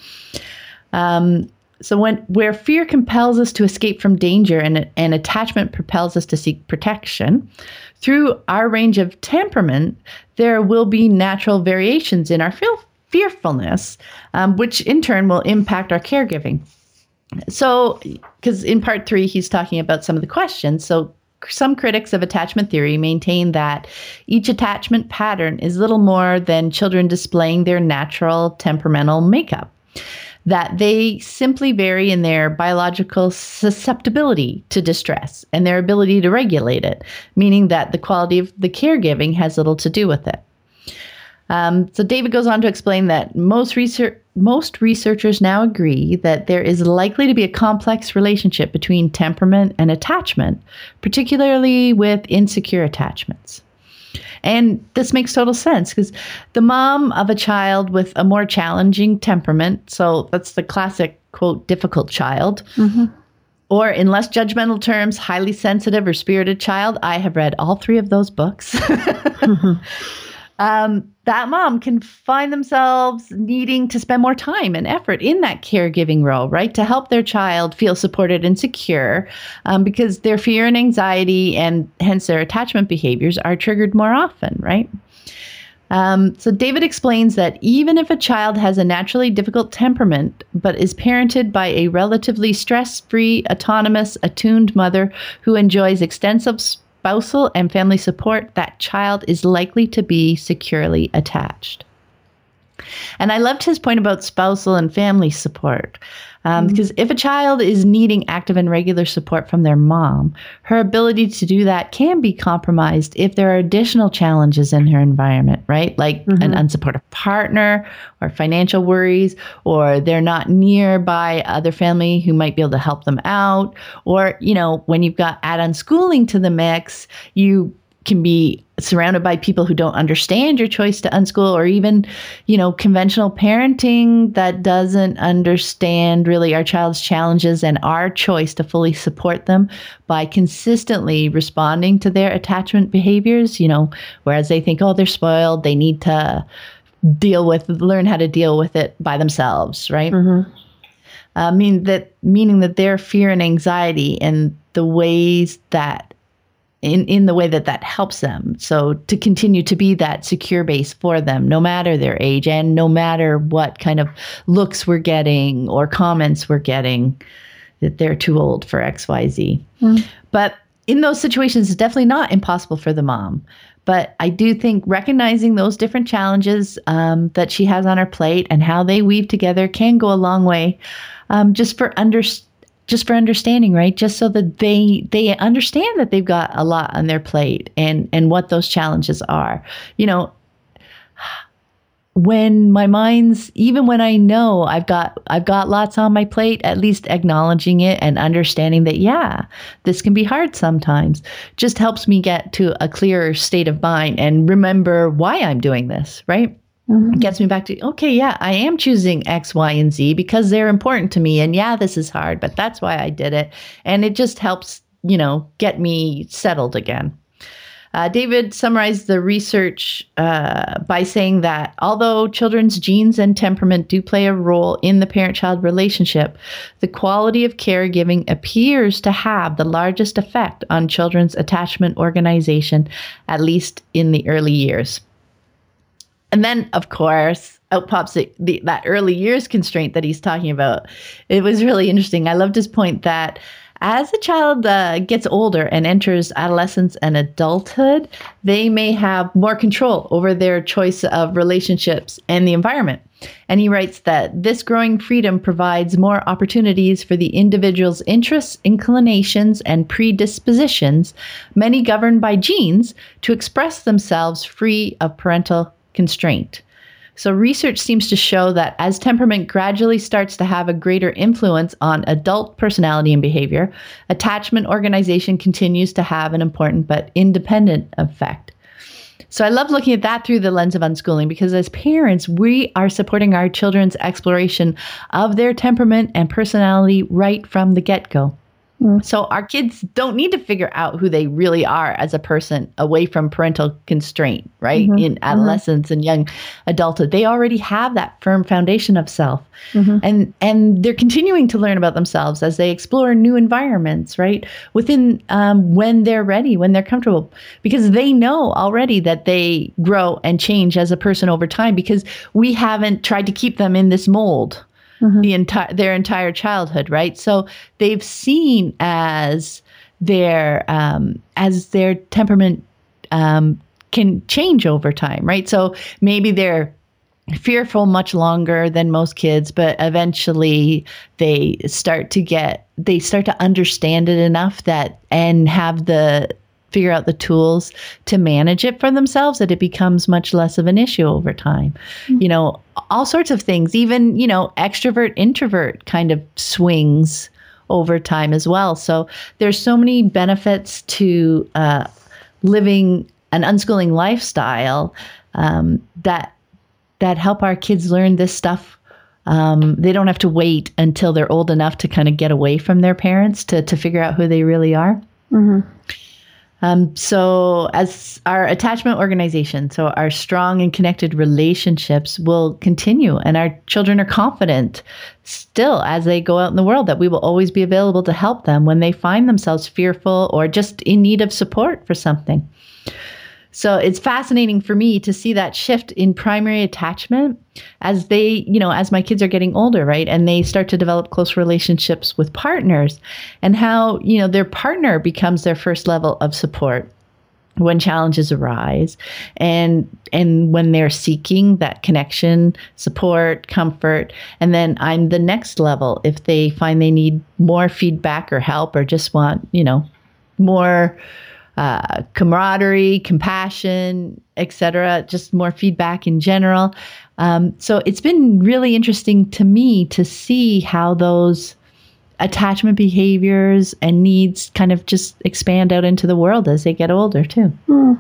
Um, so when where fear compels us to escape from danger and, and attachment propels us to seek protection, through our range of temperament, there will be natural variations in our fear, fearfulness, um, which in turn will impact our caregiving. So, because in part three, he's talking about some of the questions. So some critics of attachment theory maintain that each attachment pattern is little more than children displaying their natural temperamental makeup, that they simply vary in their biological susceptibility to distress and their ability to regulate it, meaning that the quality of the caregiving has little to do with it. Um, so David goes on to explain that most research, most researchers now agree that there is likely to be a complex relationship between temperament and attachment, particularly with insecure attachments. And this makes total sense because the mom of a child with a more challenging temperament, so that's the classic, quote, difficult child, mm-hmm. or in less judgmental terms, highly sensitive or spirited child. I have read all three of those books. mm-hmm. Um, that mom can find themselves needing to spend more time and effort in that caregiving role, right? To help their child feel supported and secure, um, because their fear and anxiety and hence their attachment behaviors are triggered more often, right? Um, so David explains that even if a child has a naturally difficult temperament, but is parented by a relatively stress-free, autonomous, attuned mother who enjoys extensive spousal and family support, that child is likely to be securely attached. And I loved his point about spousal and family support. Um, mm-hmm. Because if a child is needing active and regular support from their mom, her ability to do that can be compromised if there are additional challenges in her environment, right? Like mm-hmm. an unsupportive partner or financial worries, or they're not nearby other family who might be able to help them out. Or, you know, when you've got add-on schooling to the mix, you can be surrounded by people who don't understand your choice to unschool, or even, you know, conventional parenting that doesn't understand really our child's challenges and our choice to fully support them by consistently responding to their attachment behaviors, you know, whereas they think, oh, they're spoiled, they need to deal with, learn how to deal with it by themselves, right? Mm-hmm. I mean, that meaning that their fear and anxiety and the ways that in, in the way that that helps them. So to continue to be that secure base for them, no matter their age and no matter what kind of looks we're getting or comments we're getting that they're too old for X Y Z. Mm. But in those situations, it's definitely not impossible for the mom. But I do think recognizing those different challenges um, that she has on her plate and how they weave together can go a long way, um, just for under, just for understanding, right? Just so that they they understand that they've got a lot on their plate and and what those challenges are. You know, when my mind's, even when I know I've got I've got lots on my plate, at least acknowledging it and understanding that, yeah, this can be hard sometimes, just helps me get to a clearer state of mind and remember why I'm doing this, right? Mm-hmm. It gets me back to, okay, yeah, I am choosing X, Y, and Z because they're important to me. And yeah, this is hard, but that's why I did it. And it just helps, you know, get me settled again. Uh, David summarized the research uh, by saying that although children's genes and temperament do play a role in the parent-child relationship, the quality of caregiving appears to have the largest effect on children's attachment organization, at least in the early years. And then, of course, out pops the, the, that early years constraint that he's talking about. It was really interesting. I loved his point that as a child uh, gets older and enters adolescence and adulthood, they may have more control over their choice of relationships and the environment. And he writes that this growing freedom provides more opportunities for the individual's interests, inclinations, and predispositions, many governed by genes, to express themselves free of parental constraint. So research seems to show that as temperament gradually starts to have a greater influence on adult personality and behavior, attachment organization continues to have an important but independent effect. So I love looking at that through the lens of unschooling, because as parents, we are supporting our children's exploration of their temperament and personality right from the get-go. So our kids don't need to figure out who they really are as a person away from parental constraint, right? Mm-hmm. In adolescence mm-hmm. and young adulthood, they already have that firm foundation of self. Mm-hmm. And and they're continuing to learn about themselves as they explore new environments, right? Within um, when they're ready, when they're comfortable, because they know already that they grow and change as a person over time, because we haven't tried to keep them in this mold. Mm-hmm. The entire their entire childhood, right? So they've seen as their um, as their temperament um, can change over time, right? So maybe they're fearful much longer than most kids, but eventually they start to get they start to understand it enough that and have the figure out the tools to manage it for themselves, that it becomes much less of an issue over time. Mm-hmm. You know, all sorts of things, even, you know, extrovert, introvert kind of swings over time as well. So there's so many benefits to uh, living an unschooling lifestyle um, that that help our kids learn this stuff. Um, they don't have to wait until they're old enough to kind of get away from their parents to to figure out who they really are. Mm-hmm. Um, so as our attachment organization, so our strong and connected relationships will continue, and our children are confident still as they go out in the world that we will always be available to help them when they find themselves fearful or just in need of support for something. So it's fascinating for me to see that shift in primary attachment as they, you know, as my kids are getting older, right? And they start to develop close relationships with partners, and how, you know, their partner becomes their first level of support when challenges arise, and and when they're seeking that connection, support, comfort. And then I'm the next level if they find they need more feedback or help, or just want, you know, more Uh, camaraderie, compassion, et cetera, just more feedback in general. Um, so it's been really interesting to me to see how those attachment behaviors and needs kind of just expand out into the world as they get older too. Hmm.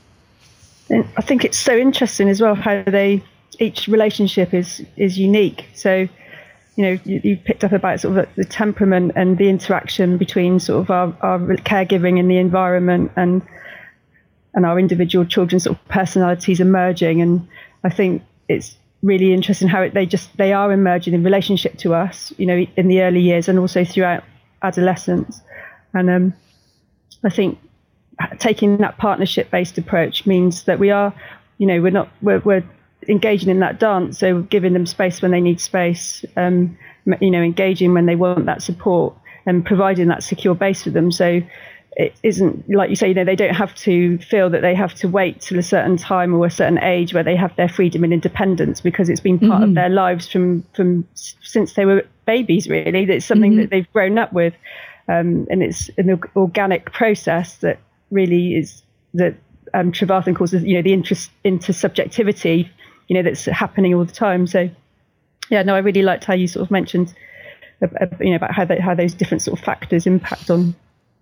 And I think it's so interesting as well how they each relationship is is unique. So, you know, you, you picked up about sort of the temperament and the interaction between sort of our, our caregiving and the environment, and and our individual children's sort of personalities emerging. And I think it's really interesting how it, they just they are emerging in relationship to us, you know, in the early years and also throughout adolescence. And um, I think taking that partnership-based approach means that we are, you know, we're not we're, we're engaging in that dance, so giving them space when they need space, um, you know, engaging when they want that support, and providing that secure base for them. So it isn't, like you say, you know, they don't have to feel that they have to wait till a certain time or a certain age where they have their freedom and independence, because it's been part mm-hmm. of their lives from, from since they were babies, really. It's something mm-hmm. that they've grown up with. Um, and it's an organic process that really is, that um, Trevarthen calls, you know, the interest into subjectivity, you know, that's happening all the time. So, yeah, no, I really liked how you sort of mentioned, uh, uh, you know, about how, they, how those different sort of factors impact on.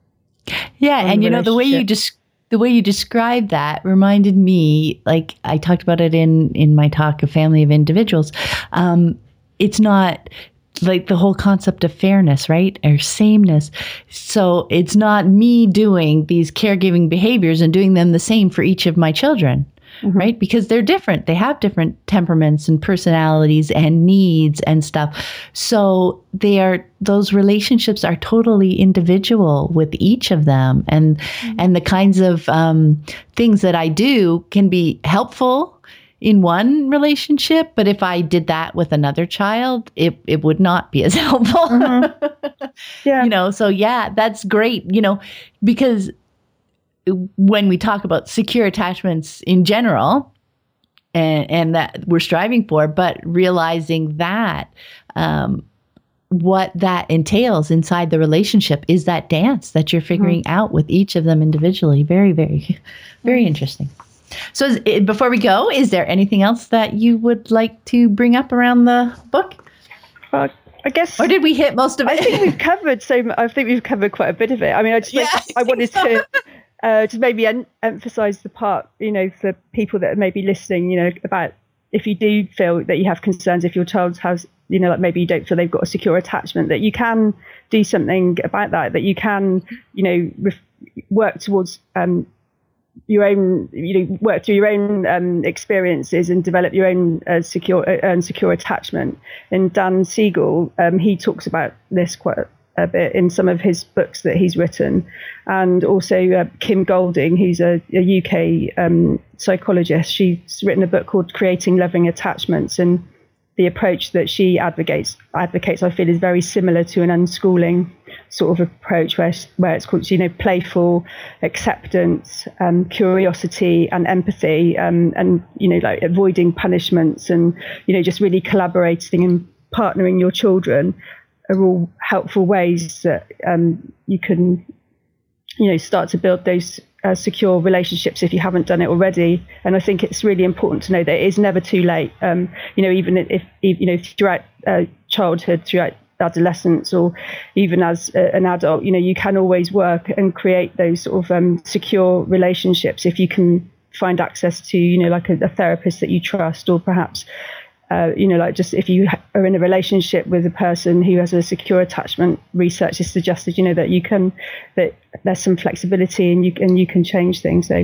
Yeah, and you know, the way you just the way you described that reminded me, like I talked about it in in my talk, A Family of Individuals. Um, it's not like the whole concept of fairness, right? Or sameness. So it's not me doing these caregiving behaviors and doing them the same for each of my children. Mm-hmm. Right? Because they're different. They have different temperaments and personalities and needs and stuff. So they are, those relationships are totally individual with each of them. And, mm-hmm. and the kinds of um, things that I do can be helpful in one relationship, but if I did that with another child, it, it would not be as helpful. Mm-hmm. Yeah. You know, so yeah, that's great, you know, because when we talk about secure attachments in general, and, and that we're striving for, but realizing that um, what that entails inside the relationship is that dance that you're figuring mm-hmm. out with each of them individually. Very, very, very mm-hmm. interesting. So is, before we go, is there anything else that you would like to bring up around the book? Well, I guess, or did we hit most of it? I think we've covered so. I think we've covered quite a bit of it. I mean, I just yeah, like, I, I wanted so. to. Uh, just maybe en- emphasize the part, you know, for people that are maybe listening, you know, about if you do feel that you have concerns, if your child has, you know, like maybe you don't feel they've got a secure attachment, that you can do something about that, that you can, you know, ref- work towards um, your own, you know, work through your own um, experiences and develop your own uh, secure, uh, secure attachment. And Dan Siegel, um, he talks about this quite a a bit in some of his books that he's written, and also uh, Kim Golding, who's a, a U K um, psychologist. She's written a book called Creating Loving Attachments, and the approach that she advocates, advocates, I feel, is very similar to an unschooling sort of approach, where where it's called, you know, playful acceptance, um, curiosity, and empathy, um, and you know, like avoiding punishments, and you know, just really collaborating and partnering your children are all helpful ways that um, you can, you know, start to build those uh, secure relationships if you haven't done it already. And I think it's really important to know that it is never too late. Um, you know, even if, if you know, throughout uh, childhood, throughout adolescence, or even as a, an adult, you know, you can always work and create those sort of um, secure relationships if you can find access to, you know, like a, a therapist that you trust, or perhaps Uh, you know, like just if you are in a relationship with a person who has a secure attachment, research has suggested, you know, that you can, that there's some flexibility and you can, you can change things. So,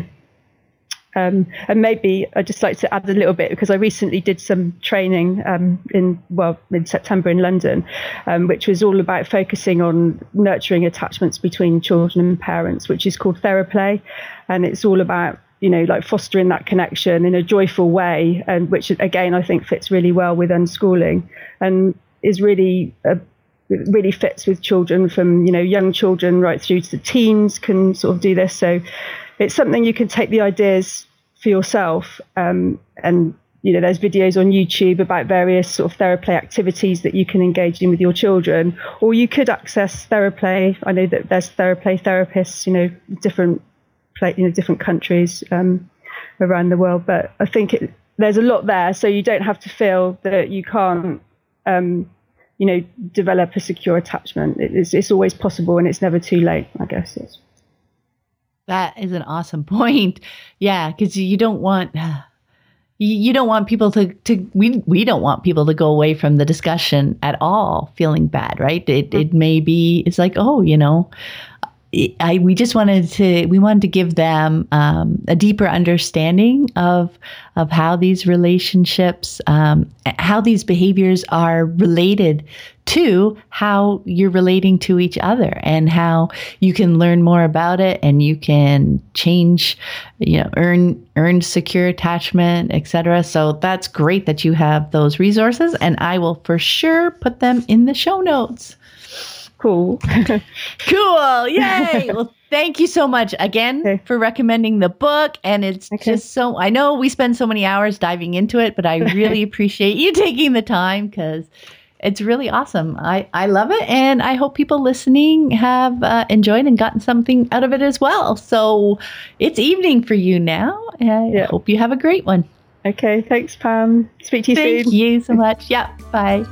um, and maybe I'd just like to add a little bit, because I recently did some training um, in, well, in September in London, um, which was all about focusing on nurturing attachments between children and parents, which is called TheraPlay. And it's all about, you know, like fostering that connection in a joyful way, and which again I think fits really well with unschooling, and is really uh, really fits with children from, you know, young children right through to teens can sort of do this. So it's something you can take the ideas for yourself, um, and you know, there's videos on YouTube about various sort of TheraPlay activities that you can engage in with your children, or you could access TheraPlay. I know that there's TheraPlay therapists, you know, different in different countries um, around the world, but I think it, there's a lot there, so you don't have to feel that you can't, um, you know, develop a secure attachment. It, it's, it's always possible, and it's never too late, I guess. It's. That is an awesome point. Yeah, because you don't want you don't want people to to we we don't want people to go away from the discussion at all feeling bad, right? It mm-hmm. it may be, it's like, oh, you know. I, we just wanted to, we wanted to give them um, a deeper understanding of, of how these relationships, um, how these behaviors are related to how you're relating to each other, and how you can learn more about it, and you can change, you know, earn, earn secure attachment, et cetera. So that's great that you have those resources, and I will for sure put them in the show notes. Cool. Cool. Yay. Well, thank you so much again okay. for recommending the book. And it's okay. just so, I know we spend so many hours diving into it, but I really appreciate you taking the time because it's really awesome. I, I love it. And I hope people listening have uh, enjoyed and gotten something out of it as well. So it's evening for you now. I yeah. hope you have a great one. Okay. Thanks, Pam. Speak to you Thank soon. Thank you so much. Yeah. Bye.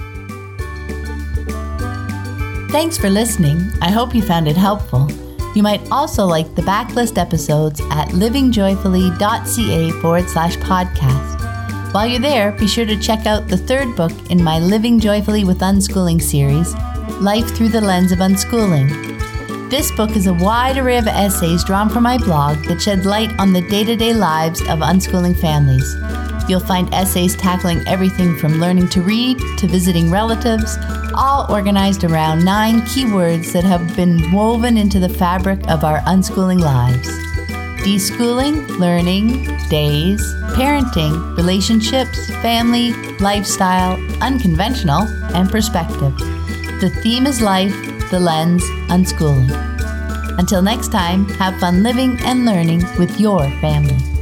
Thanks for listening. I hope you found it helpful. You might also like the backlist episodes at livingjoyfully.ca forward slash podcast. While you're there, be sure to check out the third book in my Living Joyfully with Unschooling series, Life Through the Lens of Unschooling. This book is a wide array of essays drawn from my blog that shed light on the day-to-day lives of unschooling families. You'll find essays tackling everything from learning to read to visiting relatives, all organized around nine key words that have been woven into the fabric of our unschooling lives. Deschooling, learning, days, parenting, relationships, family, lifestyle, unconventional, and perspective. The theme is life, the lens, unschooling. Until next time, have fun living and learning with your family.